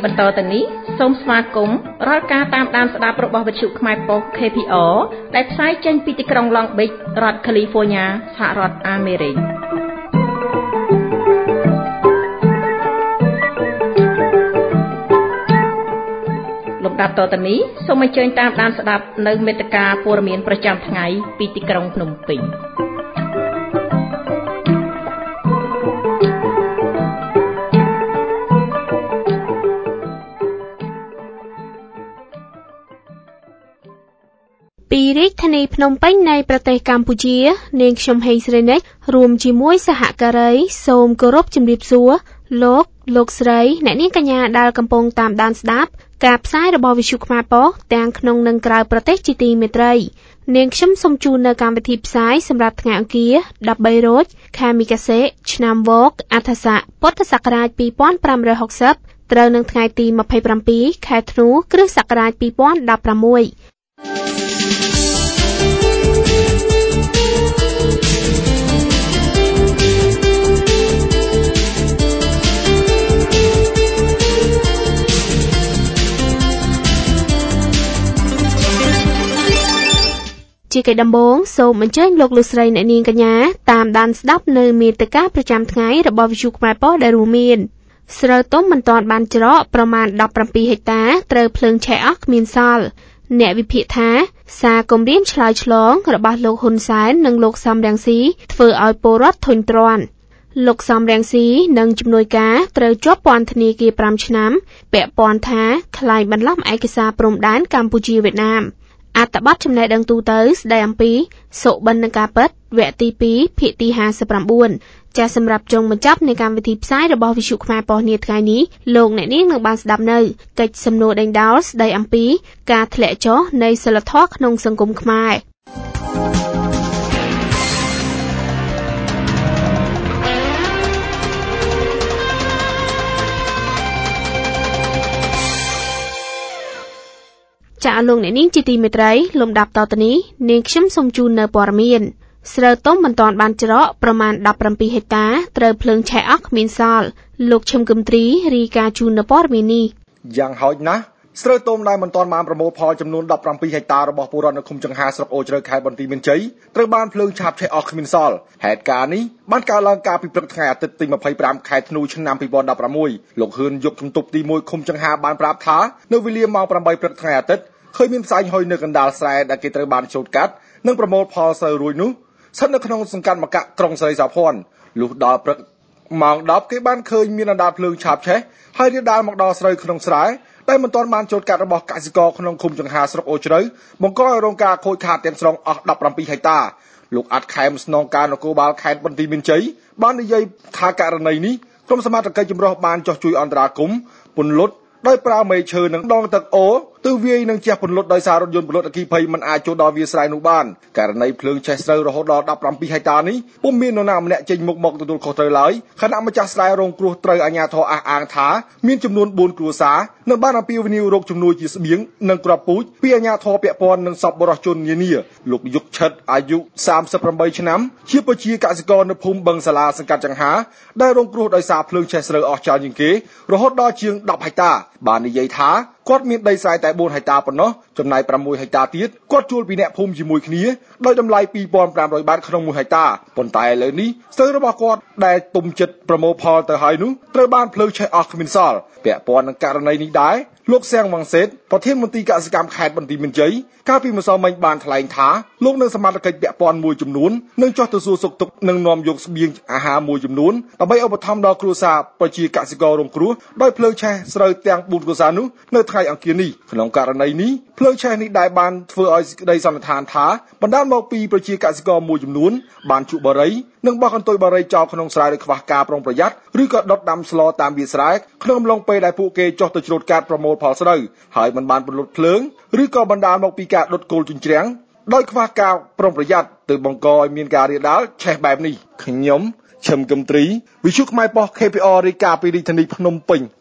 បន្តទៅនេះសូមស្វាគមន៍រាល់ការតាមដានស្ដាប់របស់វិទ្យុខ្មែរប៉ុស្តិ៍ KPR ដែលផ្សាយចេញពីទីក្រុង Long Beach រដ្ឋ California សហរដ្ឋអាមេរិកលំដាប់តទៅនេះសូមអញ្ជើញតាមដានស្ដាប់នៅមេត្តាព័ត៌មានប្រចាំថ្ងៃពីទីក្រុងភ្នំពេញពីរាជធានីភ្នំពេញនៃប្រទេសកម្ពុជានាងខ្ញុំហេងស្រីនិចរួមជាមួយសហការីសូមគោរពជំរាបសួរលោកស្រីអ្នកនាងកញ្ញាដែលកំពុងតាមដានស្ដាប់ការផ្សាយរបស់វិទ្យុខ្មែរប៉ុស្តិ៍ទាំងក្នុងនិងក្រៅប្រទេសជាទីមេត្រីនាងខ្ញុំសូមជូននៅកម្មវិធីផ្សាយសម្រាប់ថ្ងៃអង្គារ13រោចខែមីកាសេឆ្នាំវកអដ្ឋស័កពុទ្ធសករាជ2560ត្រូវនឹងថ្ងៃទី27ខែធ្នូគ្រិស្តសករាជ2016ជាកិច្ចដំបូងសូមអញ្ជើញលោកស្រីអ្នកនាងកញ្ញាតាមដានស្ដាប់នៅមេត្តាប្រចាំថ្ងៃរបស់វិទ្យុខ្មែរប៉ុស្តិ៍ដែលរួមមានស្រូវទុំមិនទាន់បានច្រកប្រមាណ17ហិកតាត្រូវភ្លើងឆេះអស់គ្មានសល់អ្នកវិភាគថាសារគម្រាមឆ្លើយឆ្លងរបស់លោកហ៊ុនសែននិងលោកសំរងស៊ីធ្វើឲ្យពលរដ្ឋធុញទ្រាន់លោកសំរងស៊ីនិងជំនួយការត្រូវជាប់ពន្ធនាគារ5ឆ្នាំពាក់ព័ន្ធថាថ្លែងបន្លំឯកសារព្រំដែនកម្ពុជាវៀតណាមអត្ថបទចំណេះដឹងទូទៅស្ដីអំពីសុបិននិងការពិតវគ្គទី2ភាគទី59ចាសសម្រាប់ចុងបញ្ចប់នៃកម្មវិធីផ្សាយរបស់វិទ្យុខ្មែរប៉ុស្តិ៍នាថ្ងៃនេះលោកអ្នកនាងនឹងបានស្ដាប់នៅកិច្ចសំណួរដេញដោលស្ដីអំពីការធ្លាក់ចុះនៃសីលធម៌ក្នុងសង្គមខ្មែរចាលោកអ្នកនាងជាទីមេត្រីលំដាប់តទៅនេះនាងខ្ញុំសូមជូននៅព័ត៌មានស្រូវទុំមិនទាន់បានច្រកប្រមាណ17ហិកតាត្រូវភ្លើងឆេះអស់គ្មានសល់លោកឈឹមគឹមទ្រីរាយការណ៍ជូននៅព័ត៌មាននេះយ៉ាងហោចណាស់ស្រូវទុំដែលមិនទាន់បានប្រមូលផលចំនួន17ហិកតារបស់ពលរដ្ឋនៅឃុំចង្ហាស្រុកអូជ្រៅខេត្តបន្ទាយមានជ័យត្រូវបានភ្លើងឆាបឆេះអស់គ្មានសល់ហេតុការណ៍នេះបានកើតឡើងកាលពីព្រឹកថ្ងៃអាទិត្យទី25ខែធ្នូឆ្នាំ2016លោកហ៊ឿនយកជំទប់ទី1ឃុំចង្ហាបានប្រាប់ថានៅវេលាម៉ោង8ព្រឹកថ្ងៃអាទិត្យឃើញមានផ្សែងហុយនៅកណ្ដាលស្រែដែលគេត្រូវបានច្រូតកាត់និងប្រមូលផលស្រូវរួចនោះស្ថិតនៅក្នុងសង្កាត់មកៈក្រុងស្រីសោភ័ណ្ឌលុះដល់ព្រឹកម៉ោង10គេបានឃើញមានអណ្ដាតភ្លើងឆាបឆេះហើយរាលដាលមកដល់ស្រូវក្នុងស្រែដែលមិនទាន់បានច្រូតកាត់របស់កសិករក្នុងឃុំចង្ហាស្រុកអូជ្រៅបង្កឲ្យរងការខូចខាតទាំងស្រុងអស់17ហិកតាលោកអាត់ខែមស្នងការនគរបាលខេត្តបន្ទាយមានជ័យបាននិយាយថាករណីនេះក្រុមសមត្ថកិច្ចចម្រុះបានចោះជួយអន្តរាគមន៍ពន្លត់ដោយប្រើមេឈើនិងដងទឹកអូទើបវាយនឹងជះពន្លត់ដោយសាររថយន្តពន្លត់អគ្គិភ័យមិនអាចចូលដល់វាលស្រែនោះបានករណីភ្លើងឆេះស្រូវរហូតដល់17ហិកតានេះពុំមាននរណាម្នាក់ចេញមុខមកទទួលខុសត្រូវឡើយខណៈម្ចាស់ស្រែរងគ្រោះត្រូវអាជ្ញាធរអះអាងថាមានចំនួន4គ្រួសារនៅបានអំពាវនាវរកជំនួយជាស្បៀងនិងគ្រាប់ពូជពីអាជ្ញាធរពាក់ព័ន្ធនិងសប្បុរសជននានាលោកយុកឆិតអាយុ38ឆ្នាំជាប្រជាកសិករនៅភូមិបឹងសាឡាសង្កាត់ចង្ហាដែលរងគ្រោះដោយសារភ្លើងឆេះស្រូវអស់ច្រើនជាងគេរហូតដល់ជាង10ហិកតាបាននិយាយថាគាត់មានដីស្រែតែ4ហិកតាប៉ុណ្ណោះចំណែក6ហិកតាទៀតគាត់ជួលពីអ្នកភូមិជាមួយគ្នាដោយតម្លៃ2500បាតក្នុង1ហិកតាប៉ុន្តែឥឡូវនេះស្រូវរបស់គាត់ដែលទុំចិត្តប្រមូលផលទៅហើយនោះត្រូវបានភ្លើងឆេះអស់គ្មានសល់ពាក់ព័ន្ធនឹងករណីនេះដែរលោកសៀងវង្សេតប្រធានមន្ត្រីកសិកម្មខេត្តបន្ទាយមានជ័យកាលពីម្សិលមិញបានថ្លែងថាលោកនឹងសមាជិកពាក់ព័ន្ធមួយចំនួននឹងចុះទៅសួរសុខទុក្ខនិងនាំយកស្បៀងអាហារមួយចំនួនដើម្បីឧបត្ថម្ភដល់គ្រួសារប្រជាកសិកររងគ្រោះដោយភ្លើងឆេះស្រូវទាំង4គ្រួសារនោះនៅថ្ងៃអង្គារនេះក្នុងករណីនេះភ្លើងឆេះនេះដែលបានធ្វើឲ្យសេចក្តីសន្និដ្ឋានថាបណ្ដាលមកពីប្រជាកសិករមួយចំនួនបានជក់បារីនិងបោះកន្ទុយបារីចោលក្នុងស្រែដោយខ្វះការប្រុងប្រយ័ត្នឬក៏ដុតដាំស្លតាមវាលស្រែក្នុងអំឡុងពេលដែលពួកគេចុះទៅច្រូតកាត់ប្រមូលផលស្រូវហើយមិនបានពន្លត់ភ្លើងឬក៏បណ្ដាលមកពីការដុតគោលជញ្ជ្រាំងដោយខ្វះការប្រុងប្រយ័ត្នទើបបង្កឲ្យមានការរាលដាលឆេះបែបនេះខ្ញុំឈឹមគឹមទ្រីវិទ្យុខ្មែរប៉ុស្តិ៍ KPR រាយការណ៍ពីរាជធានីភ្នំពេញ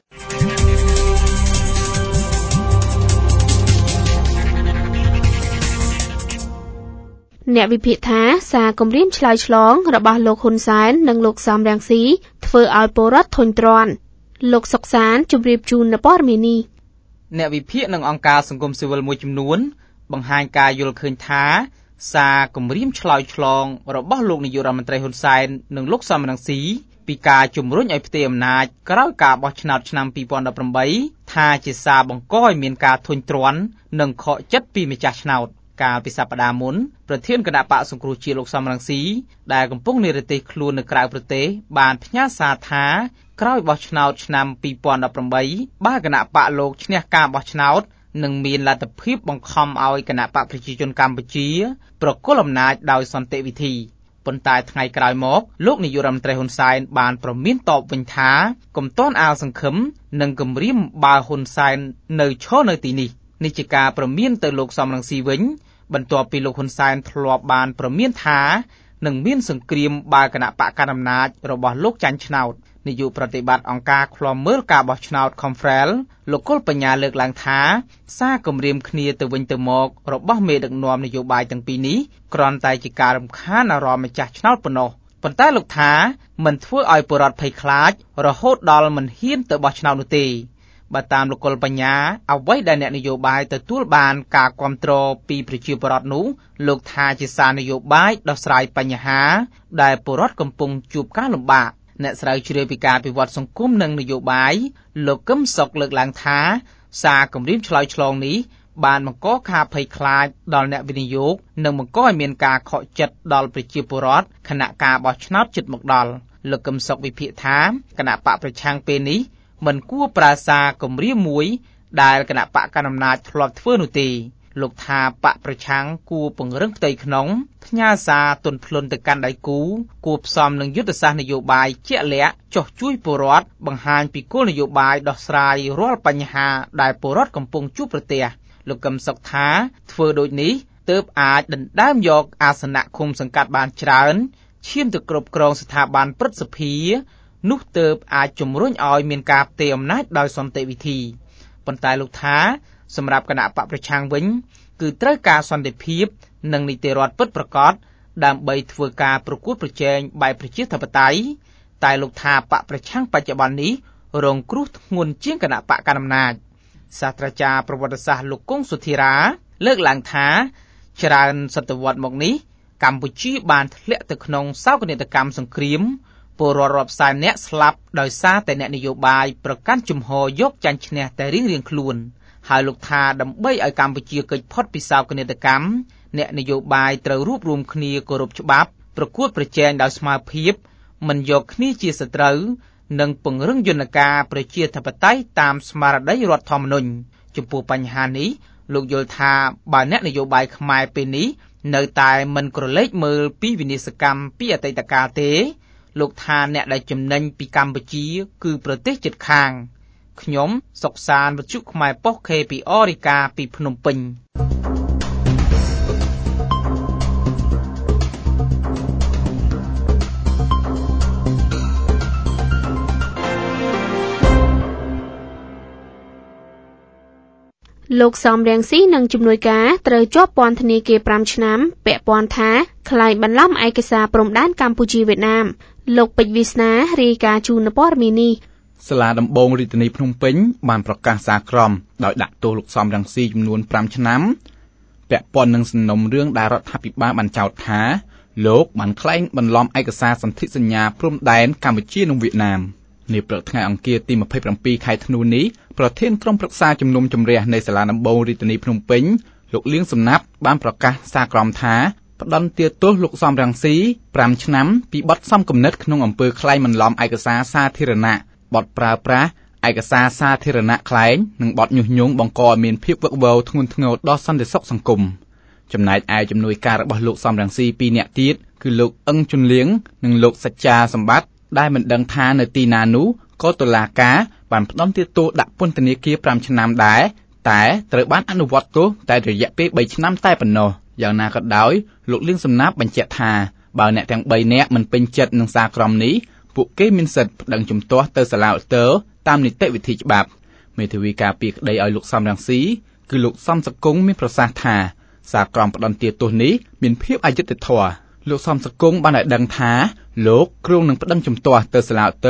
អ្នកវិភាគថាសារគម្រាមឆ្លើយឆ្លងរបស់លោកហ៊ុនសែននិងលោកសំរងស៊ីធ្វើឲ្យពលរដ្ឋធុញទ្រាន់លោកសុកសានជម្រាបជូននៅព័ត៌មាននេះអ្នកវិភាគនិងអង្គការសង្គមស៊ីវិលមួយចំនួនបង្ហាញការយល់ឃើញថាសារគម្រាមឆ្លើយឆ្លងរបស់លោកនាយករដ្ឋមន្ត្រីហ៊ុនសែននិងលោកសំរងស៊ីពីការជំរុញឲ្យផ្ទេរអំណាចក្រោយការបោះឆ្នោតឆ្នាំ2018ថាជាសារបង្កឲ្យមានការធុញទ្រាន់និងខកចិត្តពីម្ចាស់ឆ្នោតកាលពីសប្តាហ៍មុនប្រធានគណៈបកសង្គ្រោះជាតិលោកសំរងស៊ីដែលកំពុងនិរទេសខ្លួននៅក្រៅប្រទេសបានផ្ញើសារថាក្រោយបោះឆ្នោតឆ្នាំ2018បើគណៈបកលោកឈ្នះការបោះឆ្នោតនឹងមានលទ្ធភាពបង្ខំឲ្យគណៈបកប្រជាជនកម្ពុជាប្រគល់អំណាចដោយសន្តិវិធីប៉ុន្តែថ្ងៃក្រោយមកលោកនាយករដ្ឋមន្ត្រីហ៊ុនសែនបានប្រមានតបវិញថាកុំទាន់អាលសង្ឃឹមនិងគំរាមបើហ៊ុនសែននៅឈរនៅទីនេះនេះជាការប្រមានទៅលោកសំរងស៊ីវិញបន្ទាប់ពីលោកហ៊ុនសែនធ្លាប់បានប្រមានថានឹងមានសង្គ្រាមបើគណៈបកកណ្ដាលអំណាចរបស់លោកចាញ់ឆ្នោតនាយកប្រតិបត្តិអង្គការឃ្លាំមើលការបោះឆ្នោត Confrel លោកគុលបញ្ញាលើកឡើងថាសារគម្រាមគ្នាទៅវិញទៅមករបស់មេដឹកនាំនយោបាយទាំងពីរនេះគ្រាន់តែជាការរំខានអារម្មណ៍ម្ចាស់ឆ្នោតប៉ុណ្ណោះប៉ុន្តែលោកថាមិនធ្វើឲ្យពលរដ្ឋភ័យខ្លាចរហូតដល់មិនហ៊ានទៅបោះឆ្នោតនោះទេបើតាមលោកគុលបញ្ញាអ្វីដែលអ្នកនយោបាយទទួលបានការគាំទ្រពីប្រជាពលរដ្ឋនោះលោកថាជាសារនយោបាយដោះស្រាយបញ្ហាដែលពលរដ្ឋកំពុងជួបការលំបាកអ្នកស្រាវជ្រាវពីការពិវត្តសង្គមនិងនយោបាយលោកកឹមសុខលើកឡើងថាសារគម្រាមឆ្លើយឆ្លងនេះបានបង្កការភ័យខ្លាចដល់អ្នកវិនិយោគនិងបង្កឲ្យមានការខកចិត្តដល់ប្រជាពលរដ្ឋខណៈការបោះឆ្នោតជិតមកដល់លោកកឹមសុខវិភាគថាគណៈបកប្រឆាំងពេលនេះមិនគួរប្រើសារគម្រាមមួយដែលគណៈបកកណ្ដាលអំណាចធ្លាប់ធ្វើនោះទេលោកថាបកប្រឆាំងគួរពង្រឹងផ្ទៃក្នុងផ្ញើសារទន់ភ្លន់ទៅកាន់ដៃគូគួរផ្សំនឹងយុទ្ធសាស្ត្រនយោបាយជាក់លាក់ចុះជួយពលរដ្ឋបង្ហាញពីគោលនយោបាយដោះស្រាយរាល់បញ្ហាដែលពលរដ្ឋកំពុងជួបប្រទះលោកកឹមសុខថាធ្វើដូចនេះទើបអាចដណ្ដើមយកអាសនៈឃុំសង្កាត់បានច្រើនឈានទៅគ្រប់គ្រងស្ថាប័នព្រឹទ្ធសភានោះទើបអាចជំរុញឲ្យមានការផ្ទេរអំណាចដោយសន្តិវិធីប៉ុន្តែលោកថាសម្រាប់គណៈបកប្រឆាំងវិញគឺត្រូវការសន្តិភាពនិងនីតិរដ្ឋពិតប្រាកដដើម្បីធ្វើការប្រកួតប្រជែងបែបប្រជាធិបតេយ្យតែលោកថាបកប្រឆាំងបច្ចុប្បន្ននេះរងគ្រោះធ្ងន់ជាងគណៈបកកណ្ដាលអំណាចសាស្ត្រាចារ្យប្រវត្តិសាស្ត្រលោកគង់សុធិរាលើកឡើងថាច្រើនសតវត្សមកនេះកម្ពុជាបានធ្លាក់ទៅក្នុងសោកនាដកម្មសង្គ្រាមពលរដ្ឋរាប់សែននាក់ស្លាប់ដោយសារតែអ្នកនយោបាយប្រកាន់ជំហរយកចាញ់ឈ្នះតែរៀងៗខ្លួនហើយលោកថាដើម្បីឲ្យកម្ពុជាគេចផុតពីសោកនាដកម្មអ្នកនយោបាយត្រូវរួបរวมគ្នាគោរពច្បាប់ប្រកួតប្រជែងដោយស្មើភាពមិនយកគ្នាជាសត្រូវនិងពង្រឹងយន្តការប្រជាធិបតេយ្យតាមស្មារតីរដ្ឋធម្មនុញ្ញចំពោះបញ្ហានេះលោកយល់ថាបើអ្នកនយោបាយខ្មែរពេលនេះនៅតែមិនក្រឡេកមើលពីវិនាសកម្មពីអតីតកាលទេលោកថាអ្នកដែលចំណេញពីកម្ពុជាគឺប្រទេសជិតខាងខ្ញុំសុកសានវិទ្យុខ្មែរប៉ុស្តិ៍ KPR រាយការណ៍ពីភ្នំពេញលោកសំរងស៊ីនឹងជំនួយការត្រូវជាប់ពន្ធនាគារ5ឆ្នាំពាក់ព័ន្ធថាក្លែងបន្លំឯកសារព្រំដែនកម្ពុជាវៀតណាមលោកពេជ្រវាសនារាយការណ៍ជូននៅព័ត៌មាននេះសាលាដំបងរាជធានីភ្នំពេញបានប្រកាសសារក្រមដោយដាក់ទោសលោកសំរងស៊ីចំនួន5ឆ្នាំពាក់ព័ន្ធនឹងសំណុំរឿងដែលរដ្ឋាភិបាលបានចោទថាលោកបានក្លែងបន្លំឯកសារសន្ធិសញ្ញាព្រំដែនកម្ពុជានិងវៀតណាមនាព្រឹកថ្ងៃអង្គារទី27ខែធ្នូនេះប្រធានក្រុមប្រឹក្សាជំនុំជម្រះនៃសាលាដំបងរាជធានីភ្នំពេញលោកលៀងសំណាប់បានប្រកាសសារក្រមថាផ្តន្ទាទោសលោកសំរងស៊ី5ឆ្នាំពីបទសំគំនិតក្នុងអំពើក្លែងបន្លំឯកសារសាធារណៈបទប្រើប្រាស់ឯកសារសាធារណៈក្លែងនិងបទញុះញង់បង្កឲ្យមានភាពវឹកវរធ្ងន់ធ្ងរដល់សន្តិសុខសង្គមចំណែកឯជំនួយការរបស់លោកសំរងស៊ី2នាក់ទៀតគឺលោកអឹងជុនលៀងនិងលោកសច្ចាសម្បត្តិដែលមិនដឹងថានៅទីណានោះក៏តុលាការបានផ្តន្ទាទោសដាក់ពន្ធនាគារ5ឆ្នាំដែរតែត្រូវបានអនុវត្តទោសតែរយៈពេល3ឆ្នាំតែប៉ុណ្ណោះយ៉ាងណាក៏ដោយលោកលៀងសំណាប់បញ្ជាក់ថាបើអ្នកទាំង3នាក់មិនពេញចិត្តនឹងសារក្រមនេះពួកគេមានសិទ្ធិប្តឹងជំទាស់ទៅសាលាឧទ្ធរតាមនីតិវិធីច្បាប់មេធាវីការពារក្តីឲ្យលោកសំរងស៊ីគឺលោកសំសកុងមានប្រសាសន៍ថាសារក្រមផ្តន្ទាទោសនេះមានភាពអយុត្តិធម៌លោកសំសកុងបានឲ្យដឹងថាលោកគ្រោងនឹងប្តឹងជំទាស់ទៅសាលាឧទ្ធរ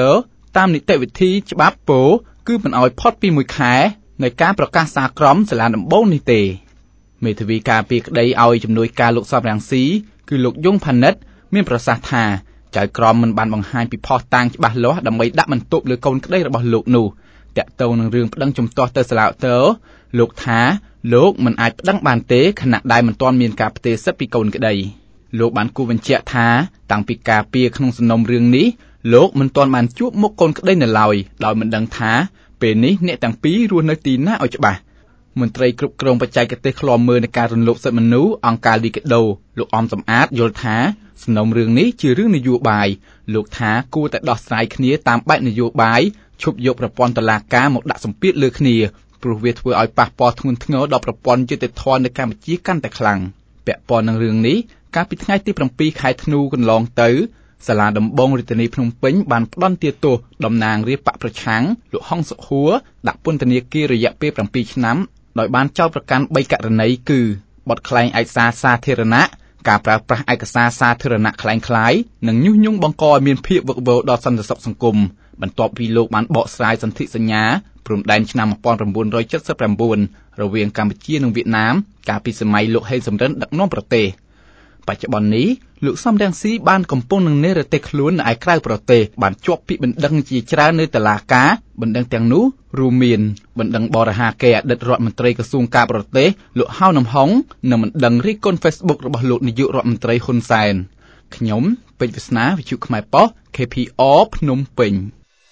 តាមនីតិវិធីច្បាប់ពោគឺមិនឲ្យផុតពី1ខែនៃការប្រកាសសារក្រមសាលាដំបូងនេះទេមេធាវីការពារក្តីឲ្យជំនួយការលោកសំរងស៊ីគឺលោកយងផានិតមានប្រសាសន៍ថាចៅក្រមមិនបានបង្ហាញពីភស្តុតាងច្បាស់លាស់ដើម្បីដាក់បន្ទុកលើកូនក្តីរបស់លោកនោះតាក់ទងនឹងរឿងប្តឹងជំទាស់ទៅសាលាឧទ្ធរលោកថាលោកមិនអាចប្តឹងបានទេខណៈដែលមិនទាន់មានការផ្ទេរសិទ្ធិពីកូនក្តីលោកបានគូបញ្ជាក់ថាតាំងពីការពារក្នុងសំណុំរឿងនេះលោកមិនទាន់បានជួបមុខកូនក្តីនៅឡើយដោយមិនដឹងថាពេលនេះអ្នកទាំងពីររស់នៅទីណាឲ្យច្បាស់មន្ត្រីគ្រប់គ្រងបច្ចេកទេសឃ្លាំមើលនៃការរំលោភសិទ្ធិមនុស្សអង្គការលីកាដូលោកអំសំអាតយល់ថាសំណុំរឿងនេះជារឿងនយោបាយលោកថាគួរតែដោះស្រាយគ្នាតាមបែបនយោបាយឈប់យកប្រព័ន្ធតុលាការមកដាក់សម្ពាធលើគ្នាព្រោះវាធ្វើឲ្យប៉ះពាល់ធ្ងន់ធ្ងរដល់ប្រព័ន្ធយុត្តិធម៌នៅកម្ពុជាកាន់តែខ្លាំងពាក់ព័ន្ធនឹងរឿងនេះកាលពីថ្ងៃទី7ខែធ្នូកន្លងទៅសាលាដំបងរាជធានីភ្នំពេញបានផ្តន្ទាទោសតំណាងរាស្ត្របកប្រឆាំងលោកហុងសុខួរដាក់ពន្ធនាគាររយៈពេល7ឆ្នាំដោយបានចោទប្រកាន់3ករណីគឺបទក្លែងឯកសារសាធារណៈការប្រើប្រាស់ឯកសារសាធារណៈคล้ายៗនិងញុះញង់បង្កឲ្យមានភាពវឹកវរដល់សន្តិសុខសង្គមបន្ទាប់ពីលោកបានបកស្រាយសន្ធិសញ្ញាព្រំដែនឆ្នាំ1979រវាងកម្ពុជានិងវៀតណាមកាលពីសម័យលោកហេងសំរិនដឹកនាំប្រទេសបច្ចុប្បន្ននេះលោកសំរងស៊ីបានកំពុងនឹងនិរទេសខ្លួននៅឯក្រៅប្រទេសបានជាប់ពាក្យបណ្ដឹងជាច្រើននៅតុលាការបណ្ដឹងទាំងនោះរួមមានបណ្ដឹងបរិហាកេរអតីតរដ្ឋមន្ត្រីក្រសួងការបរទេសលោកហៅនំហុងនិងបណ្ដឹងរិះគន់ Facebook របស់លោកនាយករដ្ឋមន្ត្រីហ៊ុនសែនខ្ញុំពេជ្រវាសនាវិទ្យុខ្មែរប៉ុស្តិ៍ KPR ភ្នំពេញ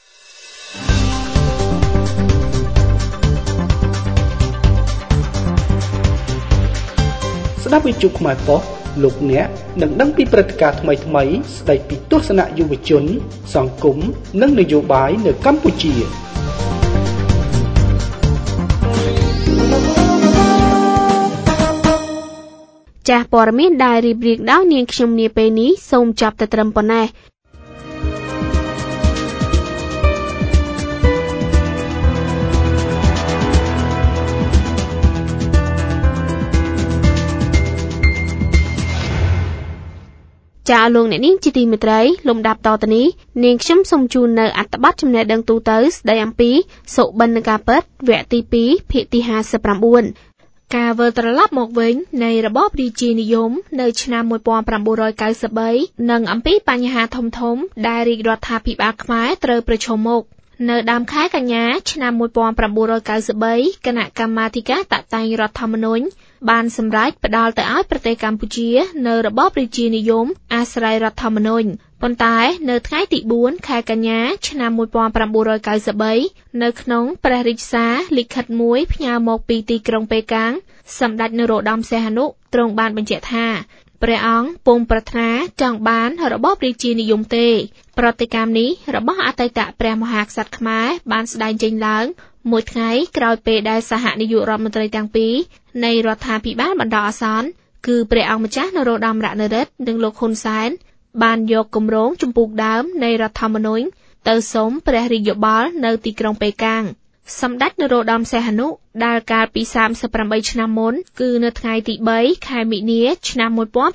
ស្ដាប់វិទ្យុខ្មែរប៉ុស្តិ៍លោកអ្នកនឹងដឹងពីព្រឹត្តិការណ៍ថ្មីៗស្ដីពីទស្សនៈយុវជនសង្គមនិងនយោបាយនៅកម្ពុជាចាស់ព័ត៌មានដែលរៀបរៀងដោយនាងខ្ញុំនាពេលនេះសូមចាប់តែត្រឹមប៉ុណ្ណេះចាលោកអ្នកនាងជាទីមេត្រីលំដាប់តទៅនេះនាងខ្ញុំសូមជូននៅអត្ថបទចំណេះដឹងទូទៅស្ដីអំពីសុបិនការពិតវគ្គទី2ភាគទី59ការវិលត្រឡប់មកវិញនៃរបបរាជានិយមនៅឆ្នាំ1993និងអំពីបញ្ហាធំៗដែលរាជរដ្ឋាភិបាលខ្មែរត្រូវប្រឈមមុខនៅដើមខែកញ្ញាឆ្នាំ1993គណៈកម្មាធិការតាក់តែងរដ្ឋធម្មនុញ្ញបានសម្រេចផ្ដល់ទៅឲ្យប្រទេសកម្ពុជានៅរបបរាជានិយមអាស្រ័យរដ្ឋធម្មនុញ្ញប៉ុន្តែនៅថ្ងៃទី4ខែកញ្ញាឆ្នាំ1993នៅក្នុងព្រះរាជសារលិខិតមួយផ្ញើមកពីទីក្រុងប៉េកាំងសម្ដេចនរោត្តមសីហនុទ្រង់បានបញ្ជាក់ថាព្រះអង្គពុំប្រាថ្នាចង់បានរបបរាជានិយមទេប្រតិកម្មនេះរបស់អតីតព្រះមហាក្សត្រខ្មែរបានស្ដែងចេញឡើងមួយថ្ងៃក្រោយពេលដែលសហនាយករដ្ឋមន្ត្រីទាំងពីរនៃរដ្ឋាភិបាលបណ្ដោះអាសន្នគឺព្រះអង្គម្ចាស់នរោត្តមរណរដ្ឋនិងលោកហ៊ុនសែនបានយកគម្រោងជំពូកដើមនៃរដ្ឋធម្មនុញ្ញទៅសុំព្រះរាជយោបល់នៅទីក្រុងប៉េកាំងសម្ដេចនរោត្តមសីហនុដែលកាលពី38ឆ្នាំមុនគឺនៅថ្ងៃទី3ខែមិនិនាឆ្នាំ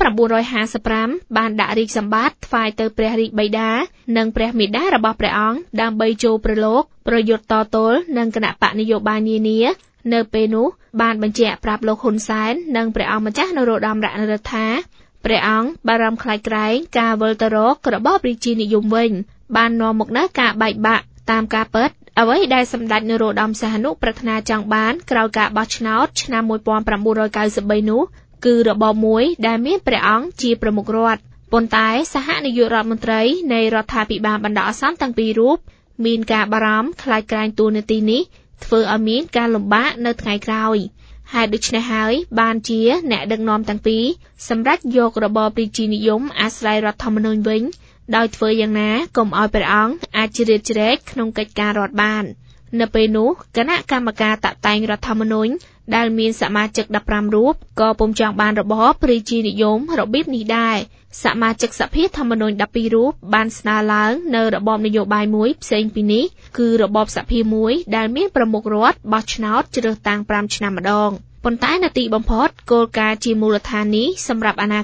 1955បានដាក់រាជសម្បត្តិថ្វាយទៅព្រះរាជបិតានិងព្រះមាតារបស់ព្រះអង្គដើម្បីចូលប្រឡូកប្រយុទ្ធតទល់នឹងគណៈបកនយោបាយនានានៅពេលនោះបានបញ្ជាក់ប្រាប់លោកហ៊ុនសែននិងព្រះអង្គម្ចាស់នរោត្តមរណរដ្ឋថាព្រះអង្គបារម្ភខ្លាចក្រែងការវិលទៅរករបបរាជានិយមវិញបាននាំមកនូវការបែកបាក់តាមការពិតអ្វីដែលសម្ដេចនរោត្តមសីហនុប្រាថ្នាចង់បានក្រោយការបោះឆ្នោតឆ្នាំ1993នោះគឺរបបមួយដែលមានព្រះអង្គជាប្រមុខរដ្ឋប៉ុន្តែសហនាយករដ្ឋមន្ត្រីនៃរដ្ឋាភិបាលបណ្ដោះអាសន្នទាំងពីររូបមានការបារម្ភខ្លាចក្រែងតួនាទីនេះធ្វើឲ្យមានការលំបាកនៅថ្ងៃក្រោយហេតុដូច្នេះហើយបានជាអ្នកដឹកនាំទាំងពីរសម្រេចយករបបរាជានិយមអាស្រ័យរដ្ឋធម្មនុញ្ញវិញដោយធ្វើយ៉ាងណាកុំឲ្យព្រះអង្គអាចជ្រៀតជ្រែកក្នុងកិច្ចការរដ្ឋបាននៅពេលនោះគណៈកម្មការតាក់តែងរដ្ឋធម្មនុញ្ញដែលមានសមាជិក15រូបក៏ពុំចង់បានរបបរាជានិយមរបៀបនេះដែរសមាជិកសភាធម្មនុញ្ញ12រូបបានស្នើឡើងនៅរបបនយោបាយមួយផ្សេងពីនេះគឺរបបសភាមួយដែលមានប្រមុខរដ្ឋបោះឆ្នោតជ្រើសតាំង5ឆ្នាំម្ដងប៉ុន្តែនៅទីបំផុតគោលការណ៍ជាមូលដ្ឋាននេះសម្រាប់អនាគត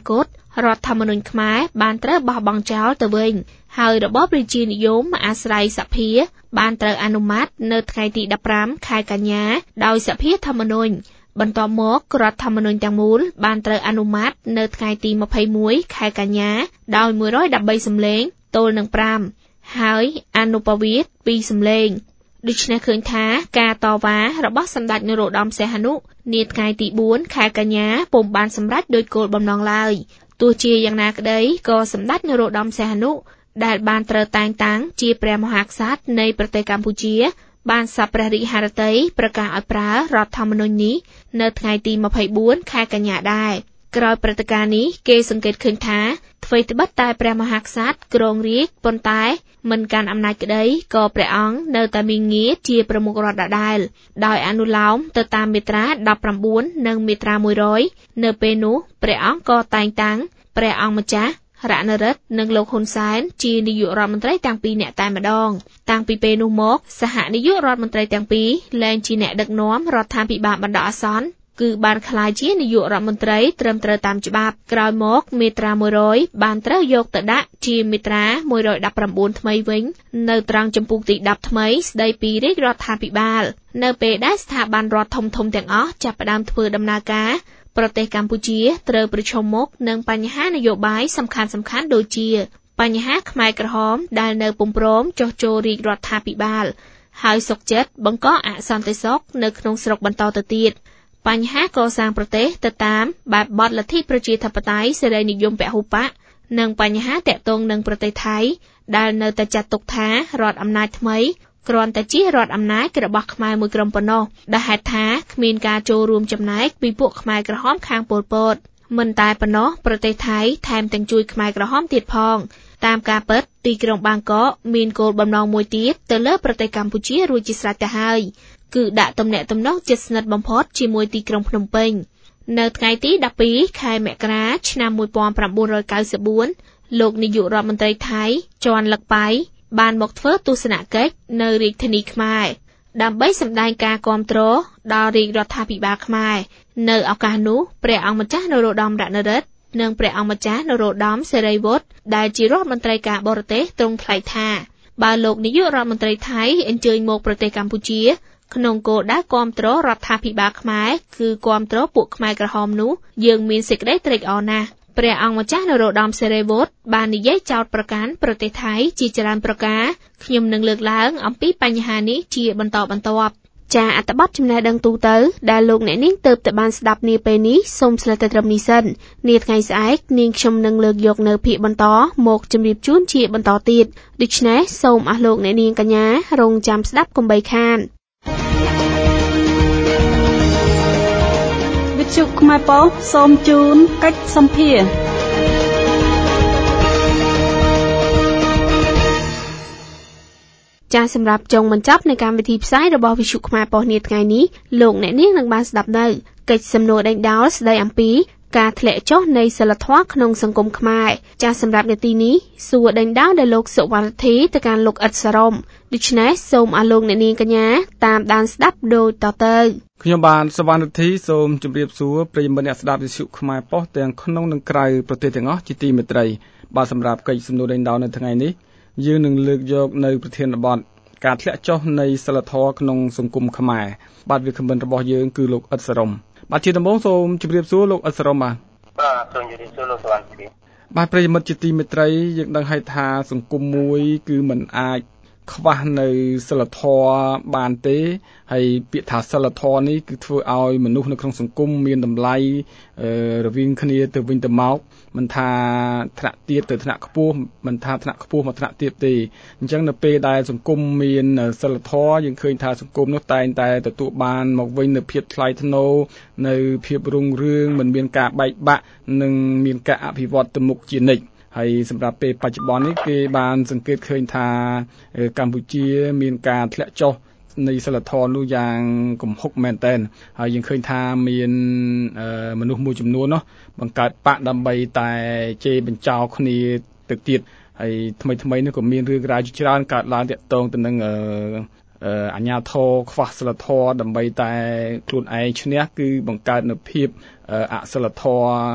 រដ្ឋធម្មនុញ្ញខ្មែរបានត្រូវបោះបង់ចោលទៅវិញហើយរបបរាជានិយមអាស្រ័យសភាបានត្រូវអនុម័តនៅថ្ងៃទី15ខែកញ្ញាដោយសភាធម្មនុញ្ញបន្ទាប់មករដ្ឋធម្មនុញ្ញទាំងមូលបានត្រូវអនុម័តនៅថ្ងៃទី21ខែកញ្ញាដោយ113សំឡេងទល់នឹង5ហើយអនុប្រវាទ2សំឡេងដូច្នេះឃើញថាការតវ៉ារបស់សម្ដេចនរោត្តមសីហនុនាថ្ងៃទី4ខែកញ្ញាពុំបានសម្រេចដោយគោលបំណងឡើយទោះជាយ៉ាងណាក្តីក៏សម្ដេចនរោត្តមសីហនុដែលបានត្រូវតែងតាំងជាព្រះមហាក្សត្រនៃប្រទេសកម្ពុជាបានសព្វព្រះរាជហឫទ័យប្រកាសឲ្យប្រើរដ្ឋធម្មនុញ្ញនេះនៅថ្ងៃទី24ខែកញ្ញាដែរក្រោយព្រឹត្តិការណ៍នេះគេសង្កេតឃើញថាអ្វីត្បិតតែព្រះមហាក្សត្រគ្រងរាជ្យប៉ុន្តែមិនកាន់អំណាចក្តីក៏ព្រះអង្គនៅតែមានងារជាប្រមុខរដ្ឋដដែលដោយអនុលោមទៅតាមមាត្រា19និងមាត្រា100នៅពេលនោះព្រះអង្គក៏តែងតាំងព្រះអង្គម្ចាស់រណរិទ្ធនិងលោកហ៊ុនសែនជានាយករដ្ឋមន្ត្រីទាំងពីរនាក់តែម្ដងតាំងពីពេលនោះមកសហនាយករដ្ឋមន្ត្រីទាំងពីរលែងជាអ្នកដឹកនាំរដ្ឋាភិបាលបណ្ដោះអាសន្នគឺបានក្លាយជានាយករដ្ឋមន្ត្រីត្រឹមត្រូវតាមច្បាប់ក្រោយមកមាត្រា100បានត្រូវយកទៅដាក់ជាមាត្រា119ថ្មីវិញនៅត្រង់ចំពុកទី10ថ្មីស្ដីពីរាជរដ្ឋាភិបាលនៅពេលដែលស្ថាប័នរដ្ឋធំៗទាំងអស់ចាប់ផ្ដើមធ្វើដំណើរការប្រទេសកម្ពុជាត្រូវប្រឈមមុខនឹងបញ្ហានយោបាយសំខាន់ៗដូចជាបញ្ហាខ្មែរក្រហមដែលនៅពុំព្រមចុះចូលរាជរដ្ឋាភិបាលហើយសុកចិត្តបង្កអសន្តិសុខនៅក្នុងស្រុកបន្តទៅទៀតបញ្ហាកសាងប្រទេសទៅតាមបែបបទលទ្ធិប្រជាធិបតេយ្យសេរីនិយមពហុបកនិងបញ្ហាតាក់ទងនឹងប្រទេសថៃដែលនៅតែចាត់ទុកថារដ្ឋអំណាចថ្មីគ្រាន់តែជារដ្ឋអំណាចរបស់ខ្មែរមួយក្រុមប៉ុណ្ណោះដែលហេតុថាគ្មានការចូលរួមចំណែកពីពួកខ្មែរក្រហមខាងប៉ុលពតមិនតែប៉ុណ្ណោះប្រទេសថៃថែមទាំងជួយខ្មែរក្រហមទៀតផងតាមការពិតទីក្រុងបាងកកមានគោលបំណងមួយទៀតទៅលើប្រទេសកម្ពុជារួចជាស្រេចទៅហើយគឺដាក់ទំនាក់ទំនងជិតស្និទ្ធបំផុតជាមួយទីក្រុងភ្នំពេញនៅថ្ងៃទី12ខែមករាឆ្នាំ1994លោកនាយករដ្ឋមន្ត្រីថៃជាន់លឹកប៉ៃបានមកធ្វើទស្សនកិច្ចនៅរាជធានីខ្មែរដើម្បីសម្ដែងការគាំទ្រដល់រាជរដ្ឋាភិបាលខ្មែរនៅឱកាសនោះព្រះអង្គម្ចាស់នរោត្តមរណរដ្ឋនិងព្រះអង្គម្ចាស់នរោត្តមសេរីវុឌ្ឍដែលជារដ្ឋមន្ត្រីការបរទេសទ្រង់ថ្លែងថាបើលោកនាយករដ្ឋមន្ត្រីថៃអញ្ជើញមកប្រទេសកម្ពុជាក្នុងគោលដៅគាំទ្ររដ្ឋាភិបាលខ្មែរគឺគាំទ្រពួកខ្មែរក្រហមនោះយើងមានសេចក្តីត្រេកអរណាស់ព្រះអង្គម្ចាស់នរោត្តមសេរីវុឌ្ឍបាននិយាយចោទប្រកាន់ប្រទេសថៃជាច្រើនប្រការខ្ញុំនឹងលើកឡើងអំពីបញ្ហានេះជាបន្តបន្ទាប់ចាអត្ថបទចំណេះដឹងទូទៅដែលលោកអ្នកនាងទើបតែបានស្ដាប់នាពេលនេះសូមស្លេះតែត្រឹមនេះសិននាថ្ងៃស្អែកនាងខ្ញុំនឹងលើកយកនៅភាគបន្តមកជម្រាបជូនជាបន្តទៀតដូច្នេះសូមអស់លោកអ្នកនាងកញ្ញារងចាំស្ដាប់កុំបីខានវិទ្យុខ្មែរប៉ុស្តិ៍សូមជូនកិច្ចសម្ភារចាសម្រាប់ចុងបញ្ចប់នៃកម្មវិធីផ្សាយរបស់វិទ្យុខ្មែរប៉ុស្តិ៍នាថ្ងៃនេះលោកអ្នកនាងនឹងបានស្ដាប់នៅកិច្ចសំណួរដេញដោលស្ដីអំពីការធ្លាក់ចុះនៃសីលធម៌ក្នុងសង្គមខ្មែរចាសម្រាប់នាទីនេះសួរដេញដោលដោយលោកសុវណ្ណធីទៅកាន់លោកអ៊ិតសរមដូច្នេះសូមអស់លោកអ្នកនាងកញ្ញាតាមដានស្ដាប់ដូចតទៅខ្ញុំបានសុវណ្ណធីសូមជម្រាបសួរប្រិយមិត្តអ្នកស្ដាប់វិទ្យុខ្មែរប៉ុស្តិ៍ទាំងក្នុងនិងក្រៅប្រទេសទាំងអស់ជាទីមេត្រីបាទសម្រាប់កិច្ចសំណួរដេញដោលនៅថ្ងៃនេះយើងនឹងលើកយកនៅប្រធានបទការធ្លាក់ចុះនៃសីលធម៌ក្នុងសង្គមខ្មែរបាទវាគ្មិនរបស់យើងគឺលោកអ៊ិតសរមបាទជាដំបូងសូមជម្រាបសួរលោកអ៊ិតសរមបាទសូមជម្រាបសួរលោកសុវណ្ណធីបាទប្រិយមិត្តជាទីមេត្រីយើងដឹងហើយថាសង្គមមួយគឺមិនអាចខ្វះនៅសិលធម៌បានទេហើយពាក្យថាសិលធម៌នេះគឺធ្វើឲ្យមនុស្សនៅក្នុងសង្គមមានតម្លៃរវាងគ្នាទៅវិញទៅមកមិនថាថ្នាក់ទាបទៅថ្នាក់ខ្ពស់មិនថាថ្នាក់ខ្ពស់មកថ្នាក់ទាបទេអញ្ចឹងនៅពេលដែលសង្គមមានសិលធម៌យើងឃើញថាសង្គមនោះតែងតែទទួលបានមកវិញនូវភាពថ្លៃថ្នូរនៅភាពរុងរឿងមិនមានការបែកបាក់និងមានការអភិវឌ្ឍទៅមុខជានិច្ចហើយសម្រាប់ពេលបច្ចុប្បន្ននេះគេបានសង្កេតឃើញថាកម្ពុជាមានការធ្លាក់ចុះនៃសីលធម៌នោះយ៉ាងគំហុកមែនទែនហើយយើងឃើញថាមានមនុស្សមួយចំនួននោះបង្កើតបកដើម្បីតែជេរបញ្ចោលគ្នាទៅទៀតហើយថ្មីនេះក៏មានរឿងរ៉ាវជាច្រើនកើតឡើងទាក់ទងទៅនឹងអាញាធរខ្វះសិលធម៌ដើម្បីតែខ្លួនឯងឈ្នះគឺបង្កើតនូវភាពអសិលធម៌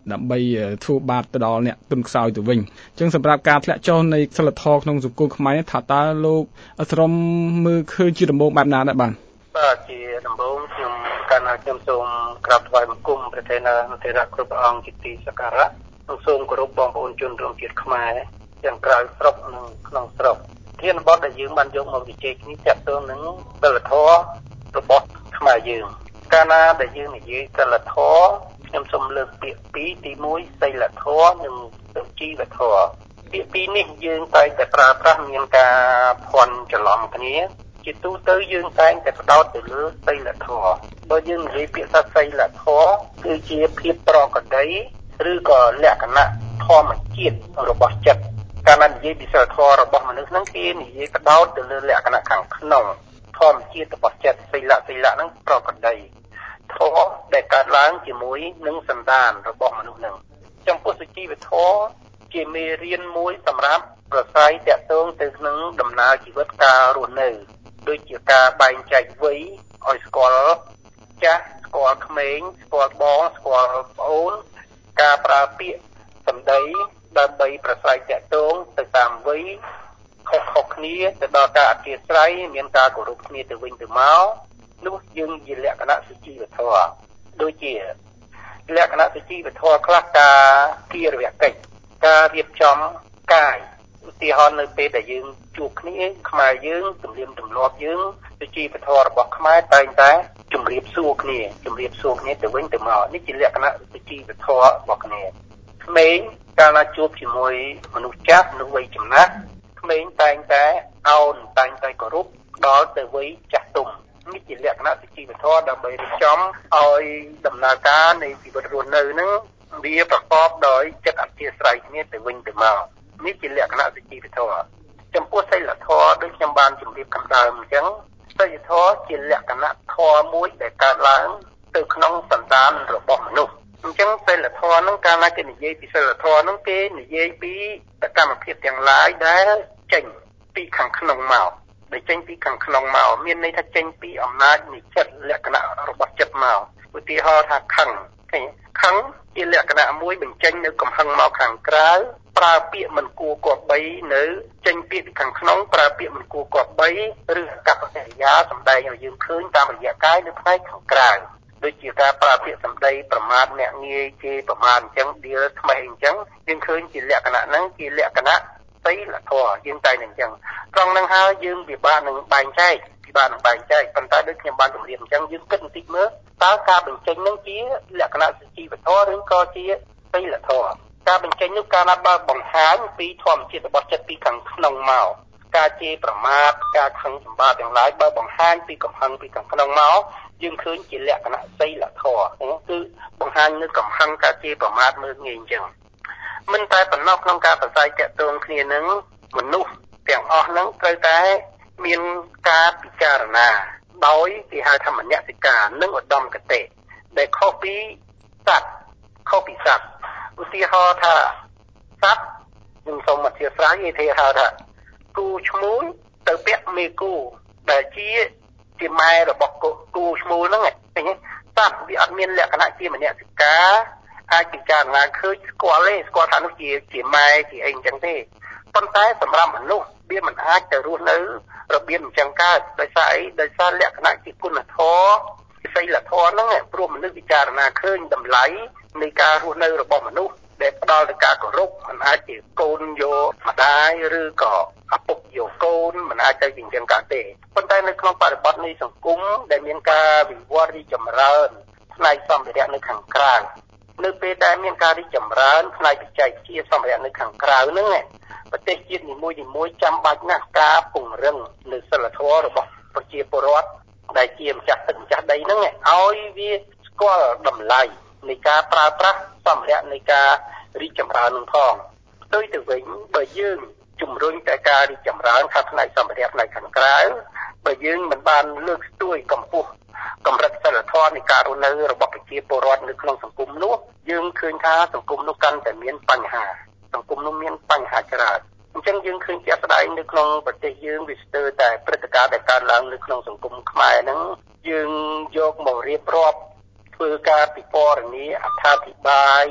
ដើម្បីធ្វើបាបទៅដល់អ្នកទុនខ្សោយទៅវិញអញ្ចឹងសម្រាប់ការធ្លាក់ចុះនៃសិលធម៌ក្នុងសង្គមខ្មែរថាតើលោកស្រមមើលឃើញជាដំបូងបែបណាដែរបាទជាដំបូងខ្ញុំខ្ញុំសូមក្រាបថ្វាយបង្គំព្រះថេរានុថេរៈគ្រប់ព្រះអង្គជាទីសក្ការៈនិងសូមគោរពបងប្អូនជនរួមជាតិខ្មែរទាំងក្រៅស្រុកនិងក្នុងស្រុកធានបទដែលយើងបានយកមកជជែកនេះទាក់ទងនឹងសិលធម៌របស់ខ្មែរយើងកាលណាដែលយើងនិយាយសិលធម៌ខ្ញុំសូមលើកពាក្យពីរទី1សីលធម៌និងសុជីវធម៌ពាក្យពីរនេះយើងតែងតែប្រើប្រាស់មានការភាន់ច្រឡំគ្នាជាទូទៅយើងតែងតែផ្ដោតទៅលើសីលធម៌បើយើងនិយាយពាក្យថាសីលធម៌គឺជាភាពប្រក្រតីឬក៏លក្ខណៈធម្មជាតិរបស់ចិត្តកាលណានិយាយពីសីលធម៌របស់មនុស្សហ្នឹងគេនិយាយផ្ដោតទៅលើលក្ខណៈខាងក្នុងធម្មជាតិរបស់ចិត្តសីលហ្នឹងប្រក្រតីធម៌ដែលកើតឡើងជាមួយនឹងសន្តានរបស់មនុស្សហ្នឹងចំពោះសុជីវធម៌ជាមេរៀនមួយសម្រាប់ប្រស័យតាក់ទងទៅនឹងដំណើរជីវិតការរស់នៅដូចជាការបែងចែកវ័យឲ្យស្គាល់ចាស់ស្គាល់ក្មេងស្គាល់បងស្គាល់ប្អូនការប្រើពាក្យសម្ដីដើម្បីប្រស័យតាក់ទងទៅតាមវ័យខុសៗគ្នាទៅដល់ការអធិស្ឋានមានការគោរពគ្នាទៅវិញទៅមកនោះយើងជាលក្ខណៈសុជីវធម៌ដូចជាលក្ខណៈសុជីវធម៌ខ្លះការគិរវកិច្ចការរៀបចំកាយឧទាហរណ៍នៅពេលដែលយើងជួបគ្នាខ្មែរយើងទំនៀមទម្លាប់យើងសុជីវធម៌របស់ខ្មែរតែងតែជំរាបសួរគ្នាទៅវិញទៅមកនេះជាលក្ខណៈសុជីវធម៌របស់គ្នាក្មេងកាលណាជួបជាមួយមនុស្សចាស់មនុស្សវ័យចំណាស់ក្មេងតែងតែអោនតែងតែគោរពដល់ទៅវ័យចាស់ទុំនេះជាលក្ខណៈសុជីវធម៌ដើម្បីរៀបចំឲ្យដំណើរការនៃជីវិតរស់នៅនឹងវាប្រកបដោយចិត្តអធិស្ឋានគ្នាទៅវិញទៅមកនេះជាលក្ខណៈសុជីវធម៌ចំពោះសីលធម៌ដូចខ្ញុំបានជម្រាបខាងដើមអញ្ចឹងសីលធម៌ជាលក្ខណៈធម៌មួយដែលកើតឡើងទៅក្នុងសន្តានរបស់មនុស្សអញ្ចឹងសីលធម៌ហ្នឹងកាលណាគេនិយាយពីសីលធម៌ហ្នឹងគេនិយាយពីសកម្មភាពទាំងឡាយដែលចេញពីខាងក្នុងមកមានន័យថាចេញពីអំណាចនៃចិត្តលក្ខណៈរបស់ចិត្តមកឧទាហរណ៍ថាខឹងជាលក្ខណៈមួយបញ្ចេញនៅកំហឹងមកខាងក្រៅប្រើពាក្យមិនគួរគប្បីនៅចេញពីខាងក្នុងប្រើពាក្យមិនគួរគប្បីឬកប្បកិរិយាសម្ដែងឲ្យយើងឃើញតាមរយៈកាយនៅផ្នែកខាងក្រៅដូចជាការប្រើពាក្យសម្ដីប្រមាថអ្នកងាយគេប្រមាថអញ្ចឹងដៀលថ្មីអញ្ចឹងយើងឃើញជាលក្ខណៈហ្នឹងជាលក្ខណៈសីលធម៌យើងតែនឹងអញ្ចឹងត្រង់ហ្នឹងហើយយើងពិបាកនឹងបែងចែកប៉ុន្តែដូចខ្ញុំបានជម្រាបអញ្ចឹងយើងគិតបន្តិចមើលតើការបញ្ចេញហ្នឹងជាលក្ខណៈសុជីវធម៌ឬក៏ជាសីលធម៌ការបញ្ចេញនោះកាលណាបើបង្ហាញពីធម្មជាតិរបស់ចិត្តពីខាងក្នុងមកការជេរប្រមាថការខឹងសម្បារទាំងឡាយបើបង្ហាញពីកំហឹងពីខាងក្នុងមកយើងឃើញជាលក្ខណៈសីលធម៌គឺបង្ហាញនៅកំហឹងការជេរប្រមាថមើលងាយអញ្ចឹងមិនតែប៉ុណ្ណោះក្នុងការប្រស័យតាក់ទងគ្នានឹងមនុស្សទាំងអស់ហ្នឹងត្រូវតែមានការពិចារណាដោយគេហៅថាមនសិការនិងឧត្តមគតិដែលខុសពីសត្វឧទាហរណ៍ថាសត្វខ្ញុំសូមអធិស្ឋានគេហៅថាគូឈ្មោលទៅពាក់មេគូដែលជាម៉ែរបស់គូឈ្មោលហ្នឹងឃើញសត្វវាអត់មានលក្ខណៈជាមនសិការអាចពិចារណាឃើញស្គាល់ថានោះជាម៉ែជាអីអញ្ចឹងទេប៉ុន្តែសម្រាប់មនុស្សវាមិនអាចទៅរស់នៅរបៀបអញ្ចឹងកើតដោយសារលក្ខណៈជាគុណធម៌សីលធម៌ហ្នឹងព្រោះមនុស្សពិចារណាឃើញតម្លៃនៃការរស់នៅរបស់មនុស្សដែលផ្ដល់ទៅការគោរពមិនអាចជាកូនយកម្ដាយឬក៏ឪពុកយកកូនមិនអាចទៅជាអញ្ចឹងកើតទេប៉ុន្តែនៅក្នុងបរិបទនៃសង្គមដែលមានការវិវត្តរីចម្រើនផ្នែកសម្ភារៈនៅខាងក្រៅនៅពេលដែលមានការរីចម្រើនផ្នែកបច្ចេកវិទ្យាសម្ភារៈនៅខាងក្រៅហ្នឹងប្រទេសជាតិនីមួយចាំបាច់ណាស់ការពង្រឹងនៅសិលធម៌របស់ប្រជាពលរដ្ឋដែលជាម្ចាស់ទឹកម្ចាស់ដីហ្នឹងឲ្យវាស្គាល់តម្លៃនៃការប្រើប្រាស់សម្ភារៈនៃការរីកចម្រើននឹងផងផ្ទុយទៅវិញបើយើងជំរុញតែការរីកចម្រើនខាងផ្នែកសម្ភារៈផ្នែកខាងក្រៅបើយើងមិនបានលើកស្ទួយកម្ពស់កម្រិតសិលធម៌នៃការរស់នៅរបស់ប្រជាពលរដ្ឋនៅក្នុងសង្គមនោះយើងឃើញថាសង្គមនោះកាន់តែមានបញ្ហាច្រើនអញ្ចឹងយើងឃើញជាក់ស្ដែងនៅក្នុងប្រទេសយើងវាស្ទើរតែព្រឹត្តិការណ៍ដែលកើតឡើងនៅក្នុងសង្គមខ្មែរហ្នឹងយើងយកមករៀបរាប់ធ្វើការពិពណ៌នាអត្ថាធិប្បាយស្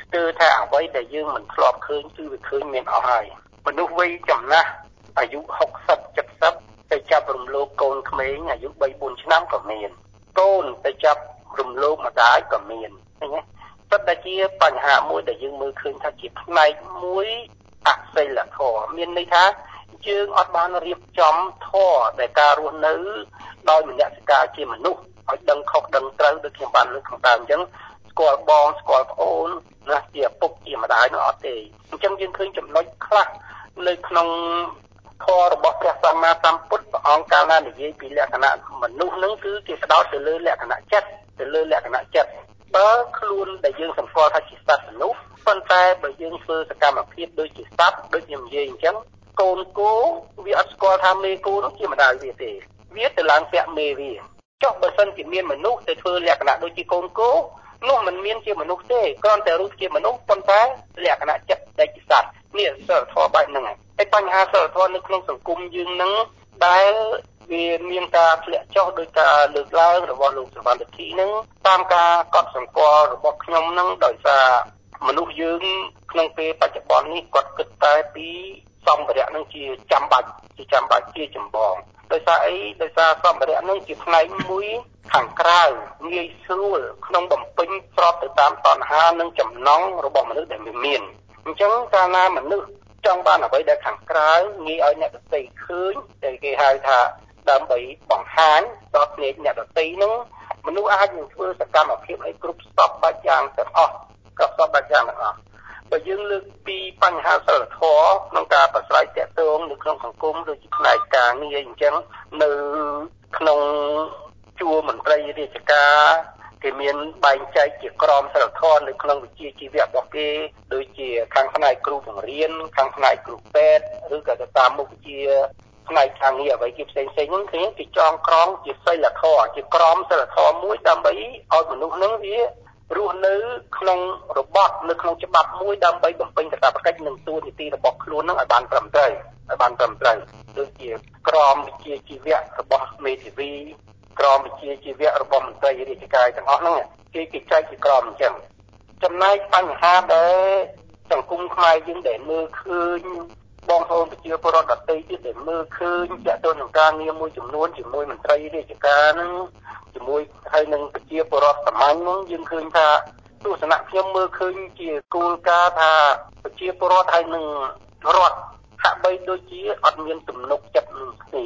គឺថាអ្វីដែលយើងមិនធ្លាប់ឃើញគឺវាឃើញមានអស់ហើយមនុស្សវ័យចំណាស់អាយុ60 70ទៅចាប់រំលោភកូនក្មេងអាយុ 3-4 ឆ្នាំក៏មានកូនទៅចាប់រំលោភម្ដាយក៏មានឃើញទេប៉ុន្តែជាបញ្ហាមួយដែលយើងមើលឃើញថាជាផ្នែកមួយអសិលធម៌មានន័យថាយើងអត់បានរៀបចំធម៌ដែលការរស់នៅដោយមនសិការជាមនុស្សឲ្យដឹងខុសដឹងត្រូវដូចខ្ញុំបានលើកខាងដើមអញ្ចឹងស្គាល់បងស្គាល់ប្អូនណាជាឪពុកជាម្ដាយនោះអត់ទេអញ្ចឹងយើងឃើញចំណុចខ្លះនៅក្នុងធម៌របស់ព្រះសម្មាសម្ពុទ្ធព្រះអង្គកាលណានិយាយពីលក្ខណៈមនុស្សនឹងគឺគេផ្ដោតទៅលើលក្ខណៈចិត្តបើខ្លួនដែលយើងសម្គាល់ថាជាសត្វមនុស្សប៉ុន្តែបើយើងធ្វើសកម្មភាពដូចជាសត្វដូចខ្ញុំនិយាយអញ្ចឹងកូនគោវាអត់ស្គាល់ថាមេគោនោះជាម្ដាយវាទេវាទៅឡើងពាក់មេវាចុះបើសិនជាមានមនុស្សទៅធ្វើលក្ខណៈដូចជាកូនគោនោះមិនមានជាមនុស្សទេគ្រាន់តែរូបជាមនុស្សប៉ុន្តែលក្ខណៈចិត្តដែលជាសត្វនេះសិលធម៌បែបហ្នឹងហើយបញ្ហាសិលធម៌នៅក្នុងសង្គមយើងហ្នឹងដែលវាមានការធ្លាក់ចុះដោយការលើកឡើងរបស់លោកសវណ្ណលទ្ធិហ្នឹងតាមការកត់សម្គាល់របស់ខ្ញុំហ្នឹងដោយសារមនុស្សយើងក្នុងពេលបច្ចុប្បន្ននេះគាត់គិតតែពីសម្ភារៈហ្នឹងជាចាំបាច់ជាចម្បងដោយសារអីដោយសារសម្ភារៈហ្នឹងជាផ្នែកមួយខាងក្រៅងាយស្រួលក្នុងបំពេញស្របទៅតាមតណ្ហានិងចំណង់របស់មនុស្សដែលមានអញ្ចឹងកាលណាមនុស្សចង់បានអ្វីដែលខាងក្រៅងាយឲ្យអ្នកដទៃឃើញដែលគេហៅថាដើម្បីបង្ហាញដល់ភ្នែកអ្នកដទៃហ្នឹងមនុស្សអាចនឹងធ្វើសកម្មភាពឲ្យគ្រប់ស្ទប់បាច់យ៉ាងទាំងអស់បើយើងលើកពីបញ្ហាសិលធម៌ក្នុងការប្រស្រ័យទាក់ទងនៅក្នុងសង្គមដូចជាផ្នែកការងារអញ្ចឹងនៅក្នុងជួរមន្ត្រីរាជការគេមានបែងចែកជាក្រមសិលធម៌នៅក្នុងវិជ្ជាជីវៈរបស់គេដូចជាខាងផ្នែកគ្រូបង្រៀនខាងផ្នែកគ្រូពេទ្យឬក៏ទៅតាមមុខវិជ្ជាផ្នែកខាងងារអ្វីគេផ្សេងហ្នឹងគេចងក្រងជាសិលធម៌ជាក្រមសិលធម៌មួយដើម្បីឲ្យមនុស្សហ្នឹងវារស់នៅក្នុងរបបនៅក្នុងច្បាប់មួយដើម្បីបំពេញកាតព្វកិច្ចនិងតួនាទីរបស់ខ្លួននឹងឲ្យបានត្រឹមត្រូវដូចជាក្រមវិជ្ជាជីវៈរបស់មេធាវីក្រមវិជ្ជាជីវៈរបស់មន្ត្រីរាជការទាំងអស់ហ្នឹងគេចែកជាក្រមអញ្ចឹងចំណែកបញ្ហាដែលសង្គមខ្មែរយើងដែលមើលឃើញបងប្អូនប្រជាពលរដ្ឋដទៃទៀតដែលមើលឃើញចាក់ទោនឹងការងារមួយចំនួនជាមួយមន្ត្រីរាជការហ្នឹងជាមួយហើយនឹងប្រជាពលរដ្ឋសាមញ្ញហ្នឹងយើងឃើញថាទស្សនៈខ្ញុំមើលឃើញជាគោលការណ៍ថាប្រជាពលរដ្ឋហើយនឹងរដ្ឋហាក់បីដូចជាអត់មានទំនុកចិត្តនឹងគ្នា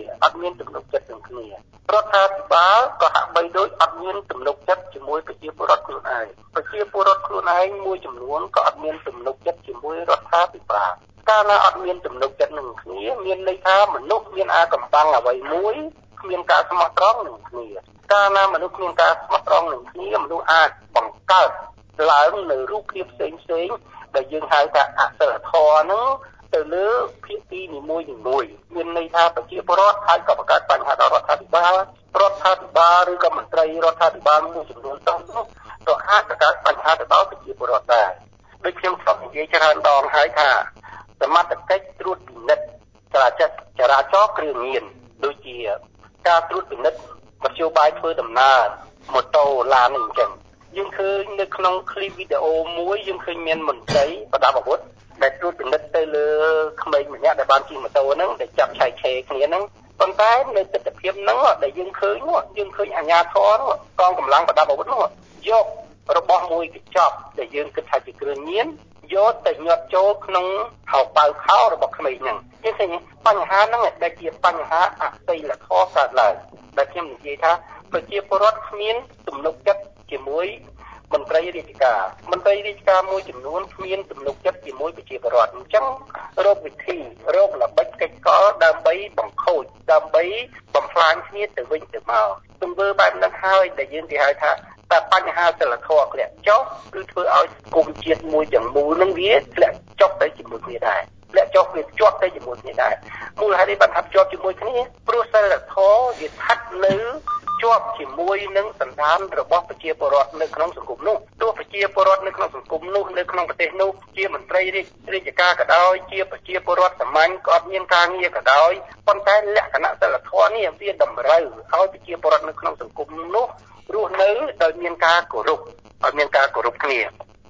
រដ្ឋាភិបាលក៏ហាក់បីដូចអត់មានទំនុកចិត្តជាមួយប្រជាពលរដ្ឋខ្លួនឯងមួយចំនួនក៏អត់មានទំនុកចិត្តជាមួយរដ្ឋាភិបាលកាលណាអត់មានទំនុកចិត្តនឹងគ្នាមានន័យថាមនុស្សមានអាកំបាំងអ្វីមួយគ្មានការស្មោះត្រង់នឹងគ្នាកាលណាមនុស្សគ្មានការស្មោះត្រង់នឹងគ្នាមនុស្សអាចបង្កើតឡើងនៅរូបភាពផ្សេងដែលយើងហៅថាអសិលធម៌ហ្នឹងទៅលើភាគីនីមួយមានន័យថាប្រជាពលរដ្ឋអាចក៏បង្កើតបញ្ហាដល់រដ្ឋាភិបាលឬក៏មន្ត្រីរដ្ឋាភិបាលមួយចំនួនទៅអាចបង្កើតបញ្ហាទៅដល់ប្រជាពលរដ្ឋដែរដូចខ្ញុំធ្លាប់និយាយច្រើនដងហើយថាសមត្ថកិច្ចត្រួតពិនិត្យចរាចរណ៍គ្រឿងញៀនដូចជាការត្រួតពិនិត្យមធ្យោបាយធ្វើដំណើរម៉ូតូឡានអញ្ចឹងយើងឃើញនៅក្នុងคลิปវីដេអូមួយយើងឃើញមានមន្ត្រីប្រដាប់អាវុធដែលត្រួតពិនិត្យទៅលើក្មេងម្នាក់ដែលបានជិះម៉ូតូហ្នឹងដែលចាប់ឆែកឆេរគ្នាហ្នឹងប៉ុន្តែនៅទស្សនវិជ្ជាហ្នឹងដែលយើងឃើញអាជ្ញាធរកងកម្លាំងប្រដាប់អាវុធនោះយករបស់មួយកញ្ចប់ដែលយើងគិតថាជាគ្រឿងញៀនយកទៅញាត់ចូលក្នុងហៅប៉ៅខោរបស់ក្មេងហ្នឹងគេឃើញបញ្ហាហ្នឹងដែលជាបញ្ហាអសិលធម៌កើតឡើងដែលខ្ញុំនិយាយថាប្រជាពលរដ្ឋគ្មានទំនុកចិត្តជាមួយមន្ត្រីរាជការមួយចំនួនគ្មានទំនុកចិត្តជាមួយប្រជាពលរដ្ឋអញ្ចឹងរកវិធីរកល្បិចកិច្ចកលដើម្បីបង្ខូចដើម្បីបំផ្លាញគ្នាទៅវិញទៅមកទង្វើបែបហ្នឹងហើយដែលយើងគេហៅថាតែបញ្ហាសិលធម៌ធ្លាក់ចុះគឺធ្វើឲ្យគុំជាតិមួយទាំងមូលនឹងវាធ្លាក់ចុះទៅជាមួយគ្នាដែរមូលហេតុនេះបានថាភ្ជាប់ជាមួយគ្នាព្រោះសិលធម៌វាស្ថិតនៅជាប់ជាមួយនឹងសន្តានរបស់ប្រជាពលរដ្ឋនៅក្នុងសង្គមនោះទោះប្រជាពលរដ្ឋនៅក្នុងសង្គមនោះនៅក្នុងប្រទេសនោះជាមន្ត្រីរាជការក៏ដោយជាប្រជាពលរដ្ឋសាមញ្ញក៏អត់មានការងារក៏ដោយប៉ុន្តែលក្ខណៈសិលធម៌នេះវាតម្រូវឲ្យប្រជាពលរដ្ឋនៅក្នុងសង្គមនោះរស់នៅដោយមានការគោរពគ្នាហ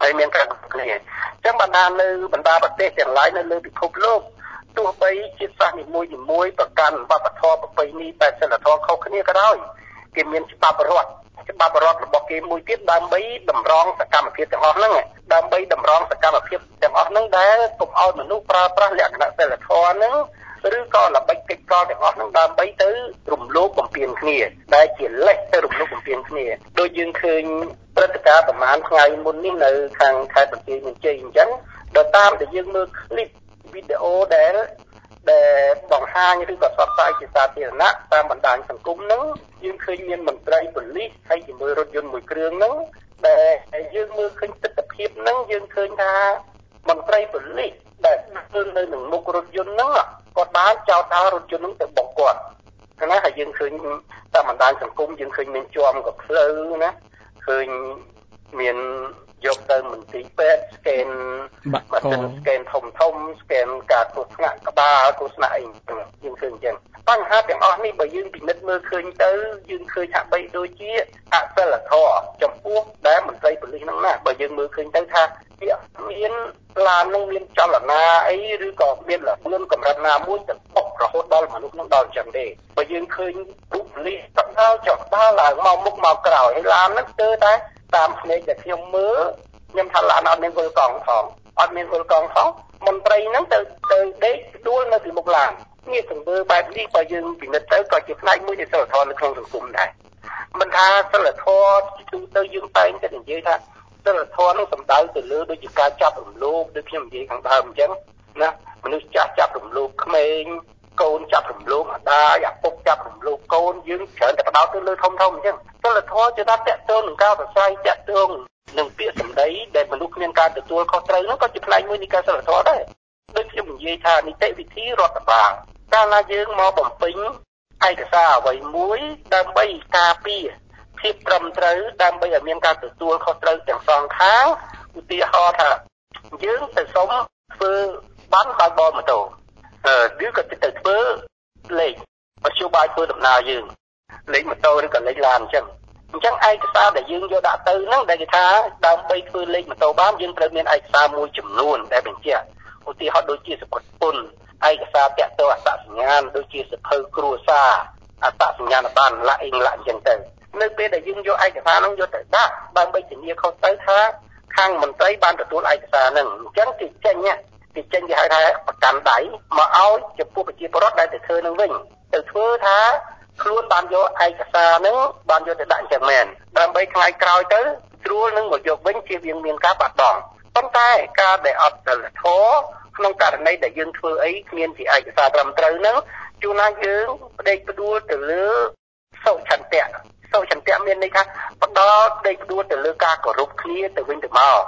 ហើយមានការគ្នាអញ្ចឹងបណ្ដានៅបណ្ដាប្រទេសទាំងឡាយនៅលើពិភពលោកទោះបីជាតិសាសន៍នីមួយៗប្រកាន់វប្បធម៌ប្រពៃណីបែបសិលធម៌ខុសគ្នាក៏ដោយគេមានច្បាប់រដ្ឋរបស់គេមួយទៀតដើម្បីតម្រង់សកម្មភាពទាំងអស់ហ្នឹងដើម្បីតម្រង់សកម្មភាពទាំងអស់ហ្នឹងដែលកុំឲ្យមនុស្សប្រើប្រាស់លក្ខណៈសិលធម៌ហ្នឹងឬក៏ល្បិចកិច្ចកលទាំងអស់ហ្នឹងដើម្បីទៅរំលោភបំពានគ្នាដែលជាលេសទៅរំលោភបំពានគ្នាដូចយើងឃើញព្រឹត្តិការណ៍ប្រហែលថ្ងៃមុននេះនៅខាងខេត្តបន្ទាយមានជ័យអញ្ចឹងដល់តាមដែលយើងមើលคลิปវីដេអូដែលបង្ហាញឬក៏ផ្សព្វផ្សាយជាសាធារណៈតាមបណ្ដាញសង្គមហ្នឹងយើងឃើញមានមន្ត្រីប៉ូលីសហើយជាមួយរថយន្តមួយគ្រឿងហ្នឹងដែលយើងមើលឃើញទស្សនវិជ្ជាហ្នឹងយើងឃើញថាមន្ត្រីប៉ូលីសដែលធ្វើនៅនឹងមុខរថយន្តហ្នឹងគាត់បានចោទថារថយន្តហ្នឹងទៅបង្កត់ណាហើយយើងឃើញតាមបណ្ដាញសង្គមយើងឃើញមានជាប់ក៏ផ្លូវណាឃើញមានយកទៅមន្ទីរពេទ្យស្កេនបាត់ស្កេនធំស្កេនការគ្រោះថ្នាក់ក្បាលគ្រោះថ្នាក់អីយើងឃើញអញ្ចឹងបញ្ហាទាំងអស់នេះបើយើងពិនិត្យមើលឃើញទៅយើងឃើញថាបីដូចជាអសិលធម៌ចំពោះដែលមន្ត្រីប៉ូលីសហ្នឹងណាបើយើងមើលឃើញទៅថាវាមានឡាននឹងមានចលនាអីឬក៏មានលឿនកម្រិតណាមួយទៅបុករហូតដល់មនុស្សនឹងដល់អញ្ចឹងទេបើយើងឃើញរូបប៉ូលីសតដល់ចុះដល់ឡើងមកមុខមកក្រោយហើយឡានហ្នឹងស្ទើរតែតាមភ្នែកដែលខ្ញុំមើលខ្ញុំថាឡានអត់មានវល់កង់ផងមន្ត្រីហ្នឹងទៅដេកដួលនៅពីមុខឡាននេះទង្វើបែបនេះបើយើងពិនិត្យទៅក៏ជាផ្នែកមួយនៃសិលធម៌នៅក្នុងសង្គមដែរមិនថាសិលធម៌ទូទៅយើងតែងតែនិយាយថាសិលធម៌នោះសំដៅទៅលើដូចជាការចាប់រំលោភដូចខ្ញុំនិយាយខាងដើមអញ្ចឹងណាមនុស្សចាស់ចាប់រំលោភក្មេងកូនចាប់រំលោភម្ដាយឪពុកចាប់រំលោភកូនយើងច្រើនតែបដោតទៅលើធំអញ្ចឹងសិលធម៌ជាថាតកតងនឹងការប្រស័យតកតងនឹងពាក្យសម្ដីដែលមនុស្សគ្មានការទទួលខុសត្រូវនោះក៏ជាផ្នែកមួយនៃការសិលធម៌ដែរដូចខ្ញុំនិយាយថានីតិវិធីរដ្ឋបាលកាលណាយើងមកបំពេញឯកសារអ្វីមួយដើម្បីការពារភាពត្រឹមត្រូវដើម្បីឲ្យមានការទទួលខុសត្រូវទាំងសងខាងឧទាហរណ៍ថាយើងទៅសុំធ្វើបានបើកបរម៉ូតូឬក៏ទៅធ្វើលេខមធ្យោបាយធ្វើដំណើរយើងលេខម៉ូតូឬក៏លេខឡានអញ្ចឹងឯកសារដែលយើងយកដាក់ទៅហ្នឹងដែលគេថាដើម្បីធ្វើលេខម៉ូតូបានយើងត្រូវមានឯកសារមួយចំនួនដែលបញ្ជាក់ឧទាហរណ៍ដូចជាសពុតពន្ធឯកសារតាក់ទងអត្តសញ្ញាណដូចជាសភៅគ្រួសារអត្តសញ្ញាណប័ណ្ណឡាក់អញ្ចឹងទៅនៅពេលដែលយើងយកឯកសារហ្នឹងយកទៅដាក់ដើម្បីធានាខុសត្រូវថាខាងមន្ត្រីបានទទួលឯកសារហ្នឹងអញ្ចឹងគេចេញគេហៅថាប្រកាន់ដៃមកឲ្យចំពោះប្រជាពលរដ្ឋដែលទៅធ្វើនឹងវិញទៅធ្វើថាខ្លួនបានយកឯកសារហ្នឹងបានយកទៅដាក់អញ្ចឹងមែនដើម្បីថ្ងៃក្រោយទៅស្រួលនឹងមកយកវិញជៀសវាងមានការបាត់បង់ប៉ុន្តែការដែលអត់សិលធម៌ក្នុងករណីដែលយើងធ្វើអីគ្មានជាឯកសារត្រឹមត្រូវហ្នឹងជួនណាយើងផ្ដេកផ្ដួលទៅលើសុឆន្ទៈមានន័យថាផ្ដោតផ្ដេកផ្ដួលទៅលើការគោរពគ្នាទៅវិញទៅមក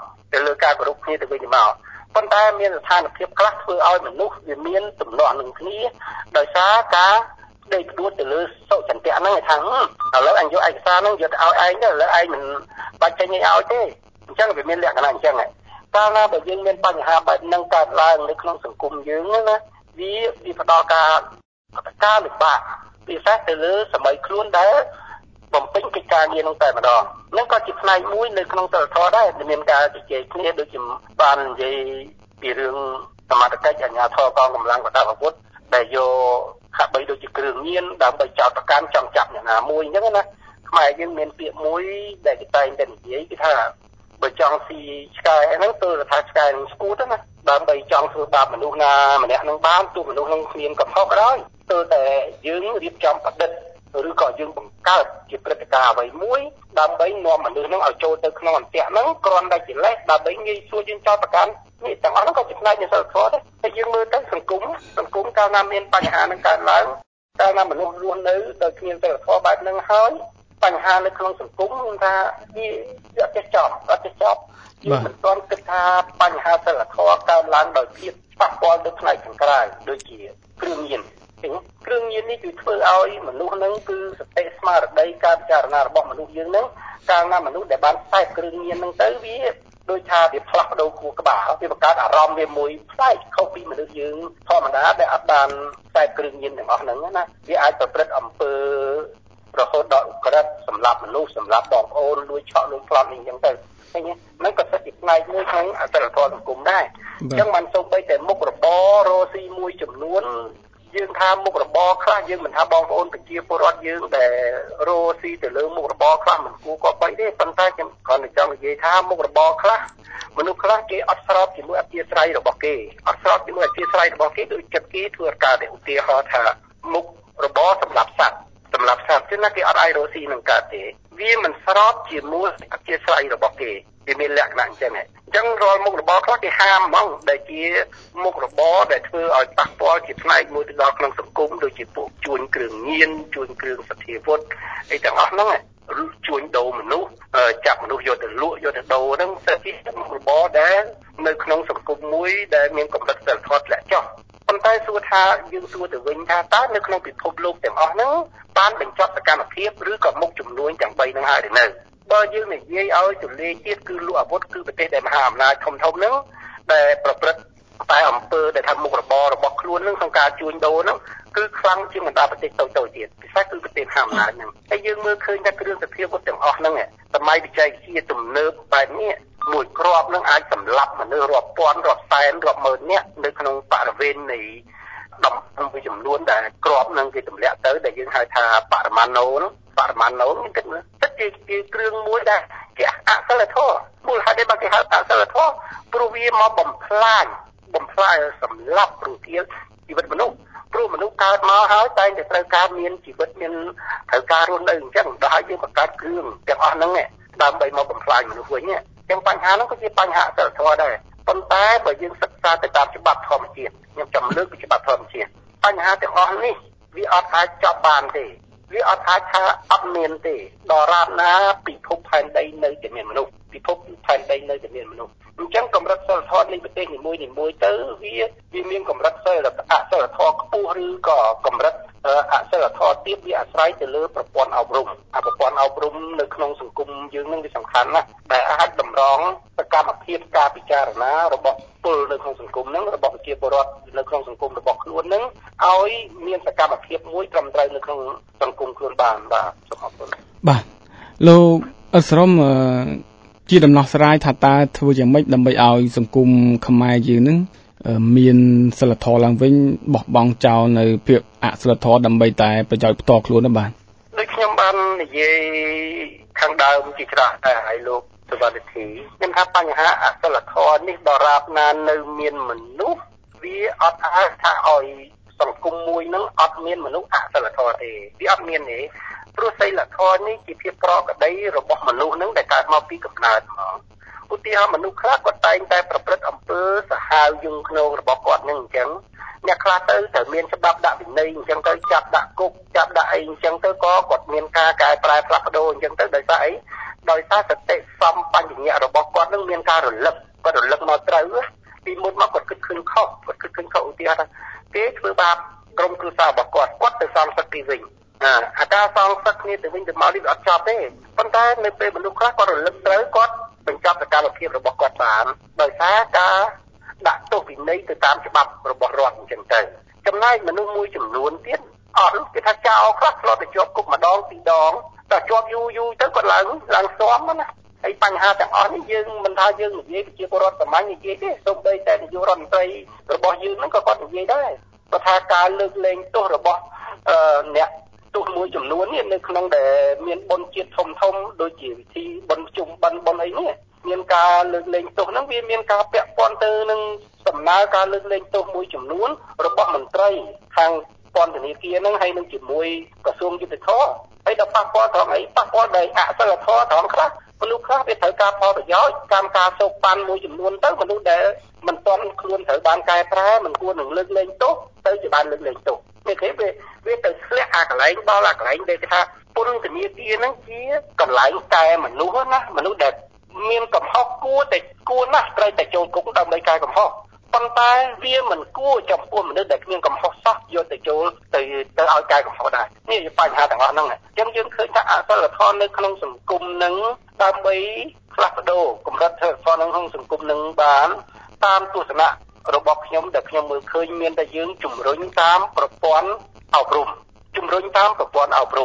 ប៉ុន្តែមានស្ថានភាពខ្លះធ្វើឲ្យមនុស្សវាមានទំនាស់នឹងគ្នាដោយសារការផ្ដេកផ្ដួលទៅលើសុឆន្ទៈហ្នឹងឯថាឥឡូវអញយកឯកសារហ្នឹងយកទៅឲ្យឯងទៅឥឡូវឯងមិនបាច់ចេញឲ្យទេអញ្ចឹងវាមានលក្ខណៈអញ្ចឹងឯងកាលណាបើយើងមានបញ្ហាបែបហ្នឹងកើតឡើងនៅក្នុងសង្គមយើងណាវាផ្ដល់ការលំបាកពិសេសទៅលើសម័យខ្លួនដែលបំពេញកិច្ចការងារនោះតែម្ដងហ្នឹងក៏ជាផ្នែកមួយនៅក្នុងសិលធម៌ដែរមានការជជែកគ្នាដូចជាបាននិយាយពីរឿងសមត្ថកិច្ចអាជ្ញាធរកងកម្លាំងប្រដាប់អាវុធដែលយកហាក់បីដូចជាគ្រឿងញៀនដើម្បីចោទប្រកាន់ចង់ចាប់អ្នកណាមួយអញ្ចឹងណាខ្មែរយើងមានពាក្យមួយដែលគេតែងតែនិយាយគឺថាបើចង់ស៊ីឆ្កែហ្នឹងទៅថាឆ្កែនឹងស្គួតណាដើម្បីចង់ធ្វើបាបមនុស្សណាម្នាក់នឹងបានទោះមនុស្សនឹងគ្មានកំហុសក៏ដោយទៅតែយើងរៀបចំប្រឌិតឬក៏យើងបង្កើតជាព្រឹត្តិការណ៍អ្វីមួយដើម្បីនាំមនុស្សនឹងឲ្យចូលទៅក្នុងអន្ទាក់ហ្នឹងគ្រាន់តែជាលេសដើម្បីងាយស្រួលយើងចោទប្រកាន់នេះទាំងអស់ហ្នឹងក៏ជាផ្នែកនៃសិលធម៌ដែរតែយើងមើលទៅសង្គមកាលណាមានបញ្ហានឹងកើតឡើងកាលណាមនុស្សរស់នៅដោយគ្មានសិលធម៌បែបហ្នឹងហើយបញ្ហានៅក្នុងសង្គមគឺថាវាអត់ចេះចប់យើងមិនទាន់គិតថាបញ្ហាសិលធម៌កើតឡើងដោយភាពប៉ះពាល់ទៅផ្នែកខាងក្រៅដូចជាគ្រឿងញៀននេះគឺធ្វើឲ្យមនុស្សហ្នឹងគឺសតិស្មារតីការពិចារណារបស់មនុស្សយើងហ្នឹងកាលណាមនុស្សដែលបានខ្សែគ្រឿងញៀនហ្នឹងទៅវាដូចថាវាផ្លាស់ប្ដូរខួរក្បាលវាបង្កើតអារម្មណ៍វាមួយផ្លែកខុសពីមនុស្សយើងធម្មតាដែលអត់បានខ្សែគ្រឿងញៀនទាំងអស់ហ្នឹងណាវាអាចប្រព្រឹត្តអំពើរហូតដល់ឧក្រិដ្ឋសម្រាប់មនុស្សសម្រាប់បងប្អូនលួចឆក់លួចប្លន់អីចឹងទៅហ្នឹងក៏សិតជាផ្នែកមួយក្នុងអសិលធម៌សង្គមដែរអញ្ចឹងមិនសូម្បីតែមុខរបររស់ស៊ីមួយចំនួនយើងថាមុខរបរខ្លះយើងមិនថាបងប្អូនប្រជាពលរដ្ឋយើងដែលរស់ស៊ីទៅលើមុខរបរខ្លះមិនគួរក៏បីទេប៉ុន្តែខ្ញុំគ្រាន់តែចង់និយាយថាមុខរបរខ្លះមនុស្សខ្លះគេអត់ស្របជាមួយអធិស្ស្រ័យរបស់គេអត់ស្របជាមួយអធិស្ស្រ័យរបស់គេដូចចិត្តគេធ្វើការដែលឧទាហរណ៍ថាមុខរបរសម្រាប់សត្វចឹងណាគេអត់អាចរស់ស៊ីនឹងកើតទេវាមិនស្របជាមួយអធិស្ស្រ័យរបស់គេវាមានលក្ខណៈអញ្ចឹងរាល់មុខរបរខ្លះគេហាមហ្មងដែលជាមុខរបរដែលធ្វើឲ្យប៉ះពាល់ជាផ្នែកមួយទៅដល់ក្នុងសង្គមដូចជាពួកជួញគ្រឿងញៀនជួញគ្រឿងសទ្ធាវុធអីទាំងអស់ហ្នឹងជួញដូរមនុស្សចាប់មនុស្សយកទៅលក់យកទៅដូរហ្នឹងសិតជាមុខរបរដែលនៅក្នុងសង្គមមួយដែលមានកម្រិតសិលធម៌ធ្លាក់ចុះប៉ុន្តែសួរថាយើងសួរទៅវិញថាតើនៅក្នុងពិភពលោកទាំងអស់ហ្នឹងបានបញ្ចប់សកម្មភាពឬក៏មុខចំនួនទាំង3ហ្នឹងហើយឬនៅបើយើងនិយាយឲ្យទូលេទៀតគឺលក់អាវុធគឺប្រទេសដែលមហាអំណាចធំហ្នឹងដែលប្រព្រឹត្តតែអំពើដែលថាមុខរបររបស់ខ្លួនហ្នឹងក្នុងការជួញដូរហ្នឹងគឺខ្លាំងជាងបណ្ដាប្រទេសតូចៗទៀតពិសេសគឺប្រទេសមហាអំណាចហ្នឹងហើយយើងមើលឃើញថាគ្រឿងសទ្ធាវុធទាំងអស់ហ្នឹងសម័យបច្ចេកវិទ្យាទំនើបបែបនេះមួយគ្រាប់ហ្នឹងអាចសម្លាប់មនុស្សរាប់ពាន់រាប់សែនរាប់ម៉ឺននាក់នៅក្នុងបរិវេណនៃតំបន់មួយចំនួនដែលគ្រាប់ហ្នឹងគេទម្លាក់ទៅដែលយើងហៅថាបរិមាណូមានគិតមើលទឹកជាគ្រឿងមួយដែលជាអសិលធម៌មូលហេតុដែលគេហៅអសិលធម៌ព្រោះវាមកបំផ្លាញសម្លាប់ព្រោះជាជីវិតមនុស្សព្រោះមនុស្សកើតមកហើយតែងតែត្រូវការមានជីវិតមានត្រូវការរស់នៅអញ្ចឹងដល់ហើយយើងបង្កើតគ្រឿងទាំងអស់ហ្នឹងដើម្បីមកបំផ្លាញមនុស្សវិញអញ្ចឹងបញ្ហាហ្នឹងក៏ជាបញ្ហាអសិលធម៌ដែរប៉ុន្តែបើយើងសិក្សាទៅតាមច្បាប់ធម្មជាតិខ្ញុំចាំលើកពីច្បាប់ធម្មជាតិបញ្ហាទាំងអស់នេះវាអត់អាចចប់បានទេវាអត់អាចថាអត់មានទេដល់រាបណាពិភពផែនដីនៅតែមានមនុស្សអញ្ចឹងកម្រិតសិលធម៌នៃប្រទេសនីមួយទៅវាមានកម្រិតសិលអសិលធម៌ខ្ពស់ឬក៏កម្រិតអសិលធម៌ទាបវាអាស្រ័យទៅលើប្រព័ន្ធអប់រំប្រព័ន្ធអប់រំនៅក្នុងសង្គមយើងនឹងវាសំខាន់ណាស់ដែលអាចតម្រង់សកម្មភាពការពិចារណារបស់ពលនៅក្នុងសង្គមហ្នឹងរបស់ប្រជាពលរដ្ឋនៅក្នុងសង្គមរបស់ខ្លួនហ្នឹងឲ្យមានសកម្មភាពមួយត្រឹមត្រូវនៅក្នុងសង្គមខ្លួនបានបាទសូមអរគុណបាទលោកអស្រមជាដំណោះស្រាយថាតើធ្វើយ៉ាងម៉េចដើម្បីឲ្យសង្គមខ្មែរយើងនឹងមានសិលធម៌ឡើងវិញបោះបង់ចោលនៅពាក្យអសិលធម៌ដើម្បីតែប្រយោជន៍ផ្ទាល់ខ្លួនណាបាទដូចខ្ញុំបាននិយាយខាងដើមជាច្រើនតែឲ្យលោកសុវណ្ណធីខ្ញុំថាបញ្ហាអសិលធម៌នេះដរាបណានៅមានមនុស្សវាអត់អាចថាឲ្យសង្គមមួយនឹងអត់មានមនុស្សអសិលធម៌ទេវាអត់មានទេព្រោះសីលធម៌នេះជាភាពប្រក្រតីរបស់មនុស្សនឹងដែលកើតមកពីកំណើតមកឧទាហរណ៍មនុស្សខ្លះគាត់តែងតែប្រព្រឹត្តអំពើសាហាវយង់ឃ្នងរបស់គាត់នឹងអញ្ចឹងអ្នកខ្លះទៅត្រូវមានច្បាប់ដាក់វិន័យអញ្ចឹងទៅចាប់ដាក់គុកចាប់ដាក់អីអញ្ចឹងទៅក៏គាត់មានការកែប្រែផ្លាស់ប្ដូរអញ្ចឹងទៅដោយសារអីដោយសារសតិសម្បជញ្ញៈរបស់គាត់នឹងមានការរលឹកមកត្រូវពីមុនមកគាត់គិតឃើញខុសឧទាហរណ៍ថាគេធ្វើបាបក្រុមគ្រួសាររបស់គាត់ទៅសងសឹកពីវិញអាការសងសឹកគ្នាទៅវិញទៅមកនេះវាអត់ចប់ទេប៉ុន្តែនៅពេលមនុស្សខ្លះគាត់រលឹកត្រូវគាត់បញ្ចប់សកម្មភាពរបស់គាត់បានដោយសារការដាក់ទោសវិន័យទៅតាមច្បាប់របស់រដ្ឋអញ្ចឹងទៅចំណែកមនុស្សមួយចំនួនទៀតអត់គេថាចោលខ្លះធ្លាប់តែជាប់គុកម្ដងពីរដងតែជាប់យូរទៅគាត់ឡើងស្ទំណាហើយបញ្ហាទាំងអស់នេះយើងមិនថាយើងនិយាយជាពលរដ្ឋសាមញ្ញនិយាយទេសូម្បីតែនាយករដ្ឋមន្ត្រីរបស់យើងហ្នឹងក៏គាត់និយាយដែរគាត់ថាការលើកលែងទោសរបស់អ្នកទោសមួយចំនួននេះនៅក្នុងដែលមានបុណ្យជាតិធំដូចជាវិធីបុណ្យជុំបិណ្ឌបុណ្យអីនេះមានការលើកលែងទោសហ្នឹងវាមានការពាក់ព័ន្ធទៅនឹងដំណើរការលើកលែងទោសមួយចំនួនរបស់មន្ត្រីខាងពន្ធនាគារហ្នឹងហើយនឹងជាមួយក្រសួងយុតិធម៌ហើយដល់ប៉ះពាល់ត្រង់អីប៉ះពាល់ដោយអសិលធម៌ត្រង់ខ្លះមនុស្សខ្លះវាត្រូវការផលប្រយោជន៍កម្មការសោកប៉ាន់មួយចំនួនទៅមនុស្សដែលមិនទាន់ខ្លួនត្រូវបានកែប្រែមិនគួរនឹងលើកលែងទោសទៅជាបានលើកលែងទោសនេះគេវាទៅធ្លាក់អាកន្លែងដល់អាកន្លែងដែលគេថាពន្ធនាគារហ្នឹងជាកន្លែងកែមនុស្សណាមនុស្សដែលមានកំហុសគួរណាស់ត្រូវតែចូលគុកដើម្បីកែកំហុសប៉ុន្តែវាមិនគួរចំពោះមនុស្សដែលគ្មានកំហុសសោះយកទៅចូលទៅឲ្យកែកំហុសដែរនេះជាបញ្ហាទាំងអស់ហ្នឹងអញ្ចឹងយើងឃើញថាអសិលធម៌នៅក្នុងសង្គមនឹងដើម្បីផ្លាស់ប្ដូរកម្រិតសិលធម៌នៅក្នុងសង្គមនឹងបានតាមទស្សនៈរបស់ខ្ញុំដែលខ្ញុំមើលឃើញមានតែយើងជំរុញតាមប្រព័ន្ធអប់រំ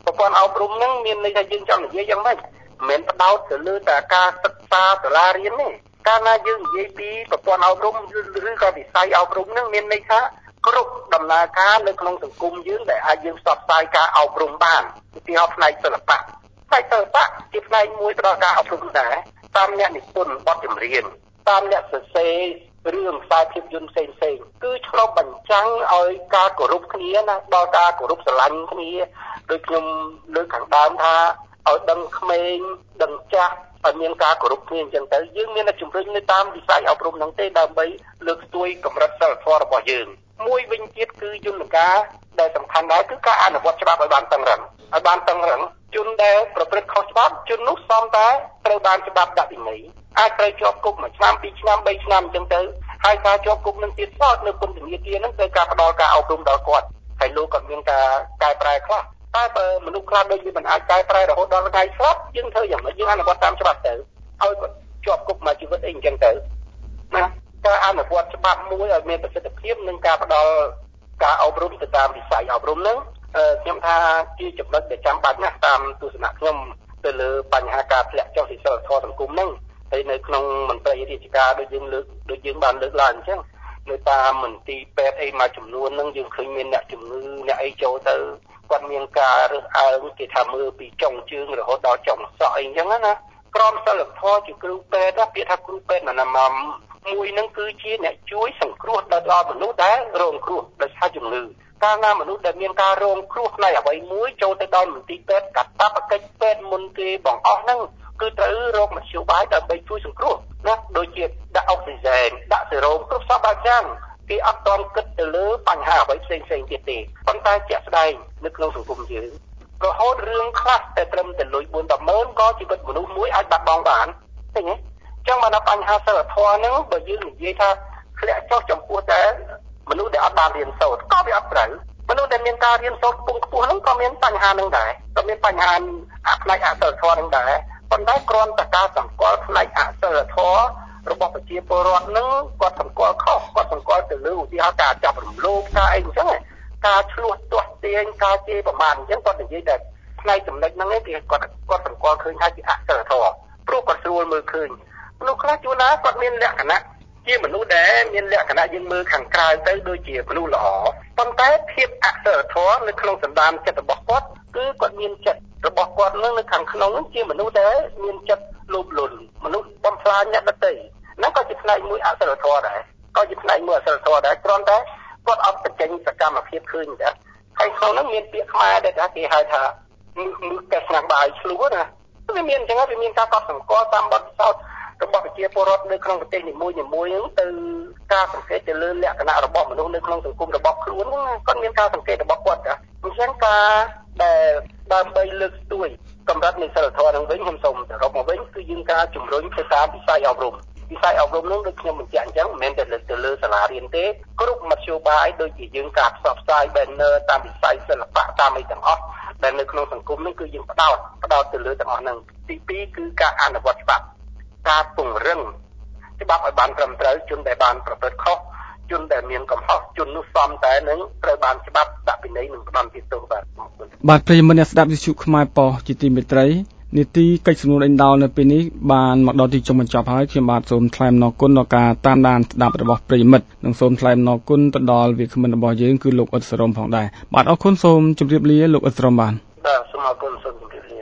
ប្រព័ន្ធអប់រំហ្នឹងមានន័យថាយើងចង់និយាយយ៉ាងម៉េចមិនមែនផ្ដោតទៅលើតែការសិក្សាសាលារៀនទេកាលណាយើងនិយាយពីប្រព័ន្ធអប់រំឬក៏វិស័យអប់រំហ្នឹងមានន័យថាគ្រប់ដំណើរការនៅក្នុងសង្គមយើងដែលអាចយើងផ្សព្វផ្សាយការអប់រំបានឧទាហរណ៍ផ្នែកសិល្បៈជាផ្នែកមួយផ្ដល់ការអប់រំដែរតាមអ្នកនិពន្ធបទចម្រៀងតាមអ្នកសរសេររឿងខ្សែភាពយន្តផ្សេងគឺឆ្លុះបញ្ចាំងឲ្យការគោរពគ្នាណាដល់ការគោរពស្រឡាញ់គ្នាដោយខ្ញុំលើកខាងដើមថាឲ្យដឹងក្មេងដឹងចាស់ឲ្យមានការគោរពគ្នាអញ្ចឹងទៅយើងមានតែជំរុញនៅតាមវិស័យអប់រំហ្នឹងទេដើម្បីលើកស្ទួយកម្រិតសីលធម៌របស់យើងមួយវិញទៀតគឺយន្តការដែលសំខាន់ដែរគឺការអនុវត្តច្បាប់ឲ្យបានតឹងរ៉ឹងជនដែលប្រព្រឹត្តខុសច្បាប់ជននោះសមតែត្រូវបានច្បាប់ដាក់ពិន័យអាចត្រូវជាប់គុក1ឆ្នាំ2ឆ្នាំ3ឆ្នាំអញ្ចឹងទៅហើយការជាប់គុកនឹងទៀតសោតនៅពន្ធនាគារហ្នឹងត្រូវការផ្ដល់ការអប់រំដល់គាត់ហើយលោកក៏មានការកែប្រែខ្លះតែបើមនុស្សខ្លះដូចវាមិនអាចកែប្រែរហូតដល់ថ្ងៃស្លាប់យើងធ្វើយ៉ាងម៉េចយើងអនុវត្តតាមច្បាប់ទៅឲ្យគាត់ជាប់គុកមួយជីវិតអីអញ្ចឹងទៅណាការអនុវត្តច្បាប់មួយឲ្យមានប្រសិទ្ធភាពនិងការផ្ដល់ការអប់រំទៅតាមវិស័យអប់រំហ្នឹងខ្ញុំថាជាចំណុចដែលចាំបាច់ណាស់តាមទស្សនៈខ្ញុំទៅលើបញ្ហាការធ្លាក់ចុះសិលធម៌សង្គមហ្នឹងហើយនៅក្នុងមន្ត្រីរាជការដូចយើងបានលើកឡើងអញ្ចឹងនៅតាមមន្ទីរពេទ្យអីមួយចំនួនហ្នឹងយើងឃើញមានអ្នកជំងឺអ្នកអីចូលទៅគាត់មានការរើសអើងគេថាមើលពីចុងជើងរហូតដល់ចុងសក់អីអញ្ចឹងណាក្រមសីលធម៌ជាគ្រូពេទ្យពាក្យថាគ្រូពេទ្យណាមមួយហ្នឹងគឺជាអ្នកជួយសង្គ្រោះដល់មនុស្សដែលរងគ្រោះដោយសារជំងឺកាលណាមនុស្សដែលមានការរងគ្រោះផ្នែកអ្វីមួយចូលទៅដល់មន្ទីរពេទ្យកាតព្វកិច្ចពេទ្យមុនគេបង្អស់ហ្នឹងគឺត្រូវរកមធ្យោបាយដើម្បីជួយសង្គ្រោះណាដូចជាដាក់អុកស៊ីហ្សែនដាក់សេរ៉ូមគ្រប់សពបែបយ៉ាងគេអត់ទាន់គិតទៅលើបញ្ហាអ្វីផ្សេងទៀតទេប៉ុន្តែជាក់ស្ដែងនៅក្នុងសង្គមយើងរហូតរឿងខ្លះតែត្រឹមតែលុយ4-10ម៉ឺនក៏ជីវិតមនុស្សមួយអាចបាត់បង់បានឃើញទេចឹងមកដល់បញ្ហាសិលធម៌ហ្នឹងបើយើងនិយាយថាធ្លាក់ចុះចំពោះតែមនុស្សដែលអត់បានរៀនសូត្រក៏វាអត់ត្រូវមនុស្សដែលមានការរៀនសូត្រខ្ពង់ខ្ពស់ហ្នឹងក៏មានបញ្ហាហ្នឹងដែរក៏មានបញ្ហាផ្នែកអសិលធម៌ហ្នឹងដែរប៉ុន្តែគ្រាន់តែការសម្គាល់ផ្នែកអសិលធម៌របស់ប្រជាពលរដ្ឋហ្នឹងគាត់សម្គាល់ខុសគាត់សម្គាល់ទៅលើឧទាហរណ៍ការចាប់រំលោភការអីអញ្ចឹងការឆ្លោះទាស់ទាញការជេរប្រមាថអញ្ចឹងគាត់និយាយតែផ្នែកចំណុចហ្នឹងឯងគេគាត់សម្គាល់ឃើញថាជាអសិលធម៌ព្រោះគាត់ស្រួលមើលឃើញមនុស្សខ្លះជួនណាគាត់មានលក្ខណៈជាមនុស្សដែលមានលក្ខណៈយើងមើលខាងក្រៅទៅដូចជាមនុស្សល្អប៉ុន្តែភាពអសិលធម៌នៅក្នុងសន្តានចិត្តរបស់គាត់គឺគាត់មានចិត្តរបស់គាត់នៅខាងក្នុងនោះជាមនុស្សដែលមានចិត្តលោភលន់មនុស្សបំផ្លាញអ្នកដទៃហ្នឹងក៏ជាផ្នែកមួយអសិលធម៌ដែរគ្រាន់តែគាត់អត់បញ្ចេញសកម្មភាពឃើញតែហើយក្នុងនោះមានពាក្យខ្មែរដែលគេហៅថាមើលកែស្នាមបាយឆ្លួណាវាមានអញ្ចឹងវាមានការកត់សម្គាល់តាមបទពិសោធន៍របស់ប្រជាពលរដ្ឋនៅក្នុងប្រទេសនីមួយហ្នឹងទៅការសង្កេតទៅលើលក្ខណៈរបស់មនុស្សនៅក្នុងសង្គមរបស់ខ្លួនគាត់មានការសង្កេតរបស់គាត់ចាអញ្ចឹងការដែលដើម្បីលើកស្ទួយកម្រិតនៃសិលធម៌នឹងវិញខ្ញុំសូមសរុបមកវិញគឺយើងការជំរុញទៅតាមវិស័យអប់រំនោះដូចខ្ញុំបញ្ជាក់អញ្ចឹងមិនមែនតែលើកទៅលើសាលារៀនទេគ្រប់មធ្យោបាយដូចជាយើងការផ្សព្វផ្សាយ banner តាមវិស័យសិល្បៈតាមអីទាំងអស់ដែលនៅក្នុងសង្គមនេះគឺយើងផ្ដោតទៅលើទាំងអស់ហ្នឹងទី2គឺការអនុវត្តច្បាប់ការពង្រឹងច្បាប់ឲ្យបានត្រឹមត្រូវជនដែលបានប្រព្រឹត្តខុសជនដែលមានកំហុសជននោះសមតែនឹងត្រូវបានច្បាប់ដាក់ពិន័យនិងផ្ដន្ទាទោសបាទប្រិយមិត្តអ្នកស្ដាប់វិទ្យុខ្មែរប៉ុស្តិ៍ជាទីមេត្រីនីតិកិច្ចសំណួរដេញដោលនៅពេលនេះបានមកដល់ទីចុងបញ្ចប់ហើយខ្ញុំបាទសូមថ្លែងអំណរគុណដល់ការតាមដានស្ដាប់របស់ប្រិយមិត្តនិងសូមថ្លែងអំណរគុណទៅដល់វាគ្មិនរបស់យើងគឺលោកអ៊ុតសរមផងដែរបាទអរគុណសូមជម្រាបលាលោកអ៊ុតសរមបាទសូមអរគុណសូមជម្រាបលា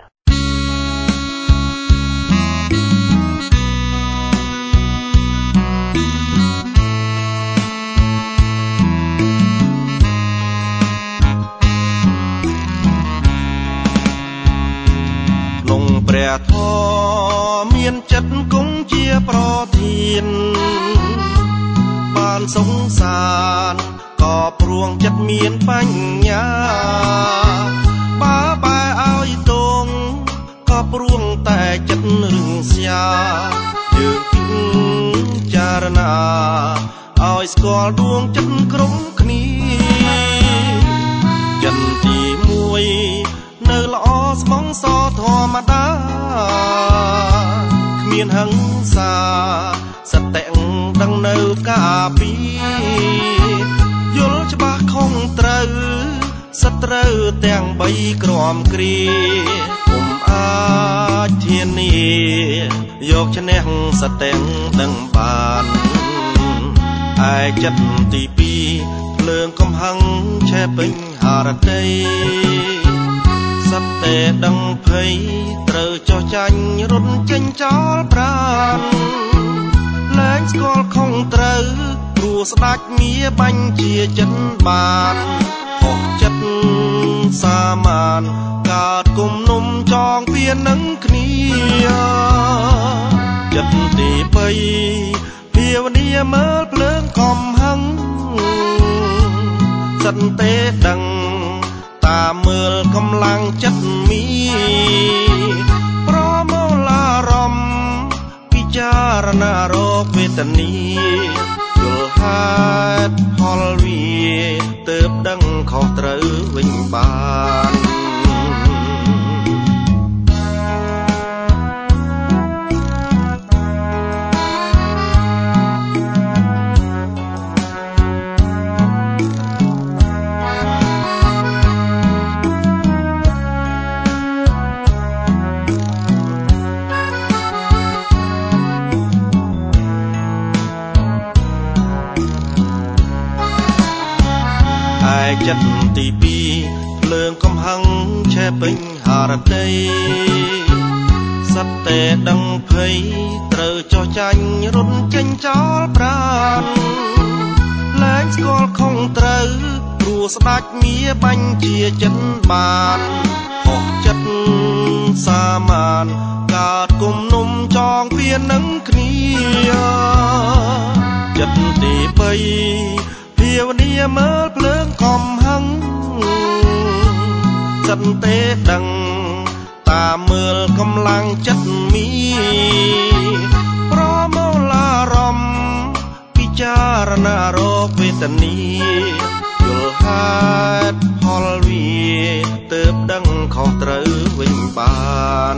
ព្រះធម៌មានចិត្តគង់ជាប្រធានបានសង្សារក៏ព្រួងចិត្តមានបញ្ញាបើបែឲ្យទងក៏ព្រួងតែចិត្តរឹងស្យាយើងពិចារណាឲ្យស្គាល់ដួងចិត្តគ្រប់គ្នាចិនទី1នៅល្អស្មងសធម្មតាគ្មានហិង្សាសតិដឹងនៅការពីយល់ច្បាស់ខុសត្រូវសត្រូវទាំង3ក្រំគ្រាគុំអាចធានាយកឈ្នះសទាំងដឹងបានឯចិត្តទី2ភ្លើងកំហឹងឆេះពេញហារតីសត្វតែដឹងភ័យត្រូវចោះចាញ់រត់ចេញចោលប្រាណលែងស្គាល់ខុសត្រូវព្រោះស្ដេចមាបាញ់ជាចិត្តបានខុសចិត្តសាមានកើតគុំនុំចងពៀននឹងគ្នាចិត្តទី3ភាវនាមើលភ្លើងកំហឹងសិនទេដឹងតាមមើលកម្លាំងចិត្តមីប្រមូលារំពិចារណារកវេទនាយល់ហេតុផលវាទើបដឹងខុសត្រូវវិញបានចិត្តទី2ភ្លើងកំហឹងឆេះពេញហារតីសត្វតែដឹងភ័យត្រូវចោះចាញ់រត់ចេញចោលប្រាណលែងស្គាល់ខុសត្រូវព្រោះស្ដេចមាបាញ់ជាចិត្តបានខុសចិត្តសាមានកើតគុំនុំចងពៀននឹងគ្នាចិត្តទី3ភាវនាមើលភ្លើងកំហឹងសិនទេដឹងតាមមើលកម្លាំងចិត្តមីប្រមូលារំពិចារណារកវេទនាយល់ហេតុផលវាទើបដឹងខុសត្រូវវិញបាន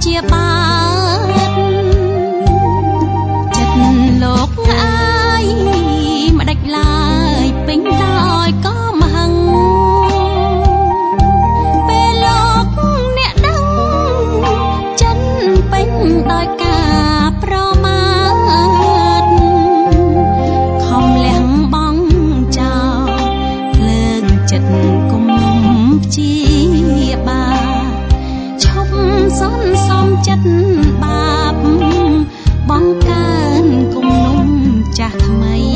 ជាបាត់ចិត្តលោកអាយមិនដាច់ឡើយពេញដោយក៏មហឹងពេលលោកអ្នកដឹងចិត្តពេញដោយការប្រមាទខំលះបង់ចោលភ្លើងចិត្តគុំនុំជាបាឈប់សន្សំចិត្តបាបបង្កើនគុំនុំចាស់ថ្មី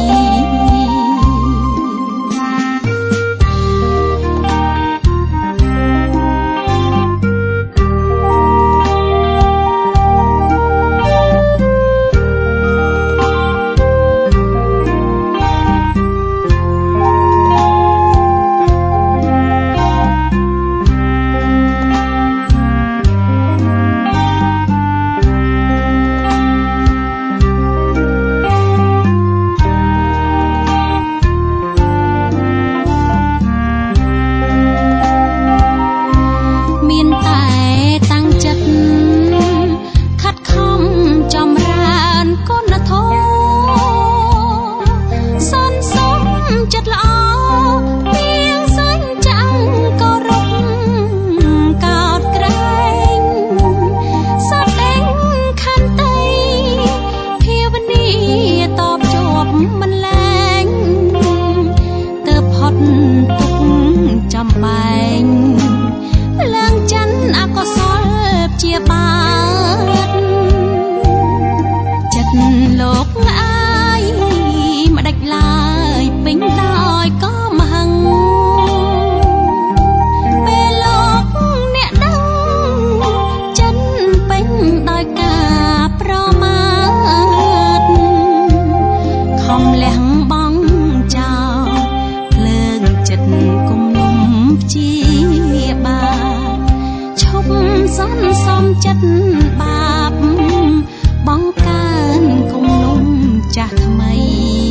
ចិត្តបាបបង្កើនគុំនុំចាស់ថ្មី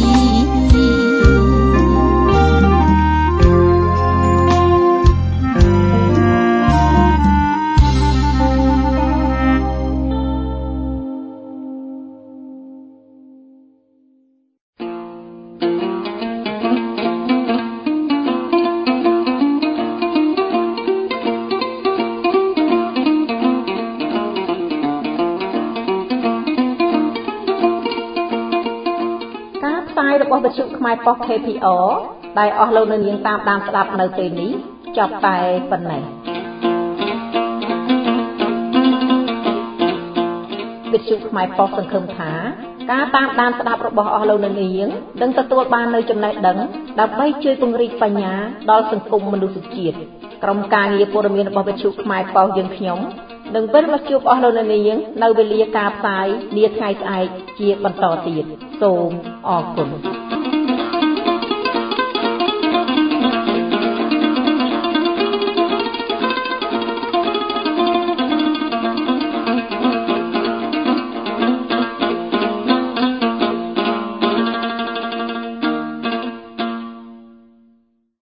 របស់វិទ្យុខ្មែរប៉ុស KPR ដែលអស់លោកនាងតាមដានស្ដាប់នៅពេលនេះចប់តែប៉ុណ្ណេះវិទ្យុខ្មែរប៉ុសសង្ឃឹមថាការតាមដានស្ដាប់របស់អស់លោកនាងនឹងទទួលបាននូវចំណេះដឹងដើម្បីជួយពង្រីកបញ្ញាដល់សង្គមមនុស្សជាតិក្រុមការងារព័ត៌មានរបស់វិទ្យុខ្មែរប៉ុសយើងខ្ញុំនឹងវិលមកជួបអស់លោកនាងនៅវេលាការផ្សាយនាថ្ងៃស្អែកជាបន្តទៀតសូមអរគុណ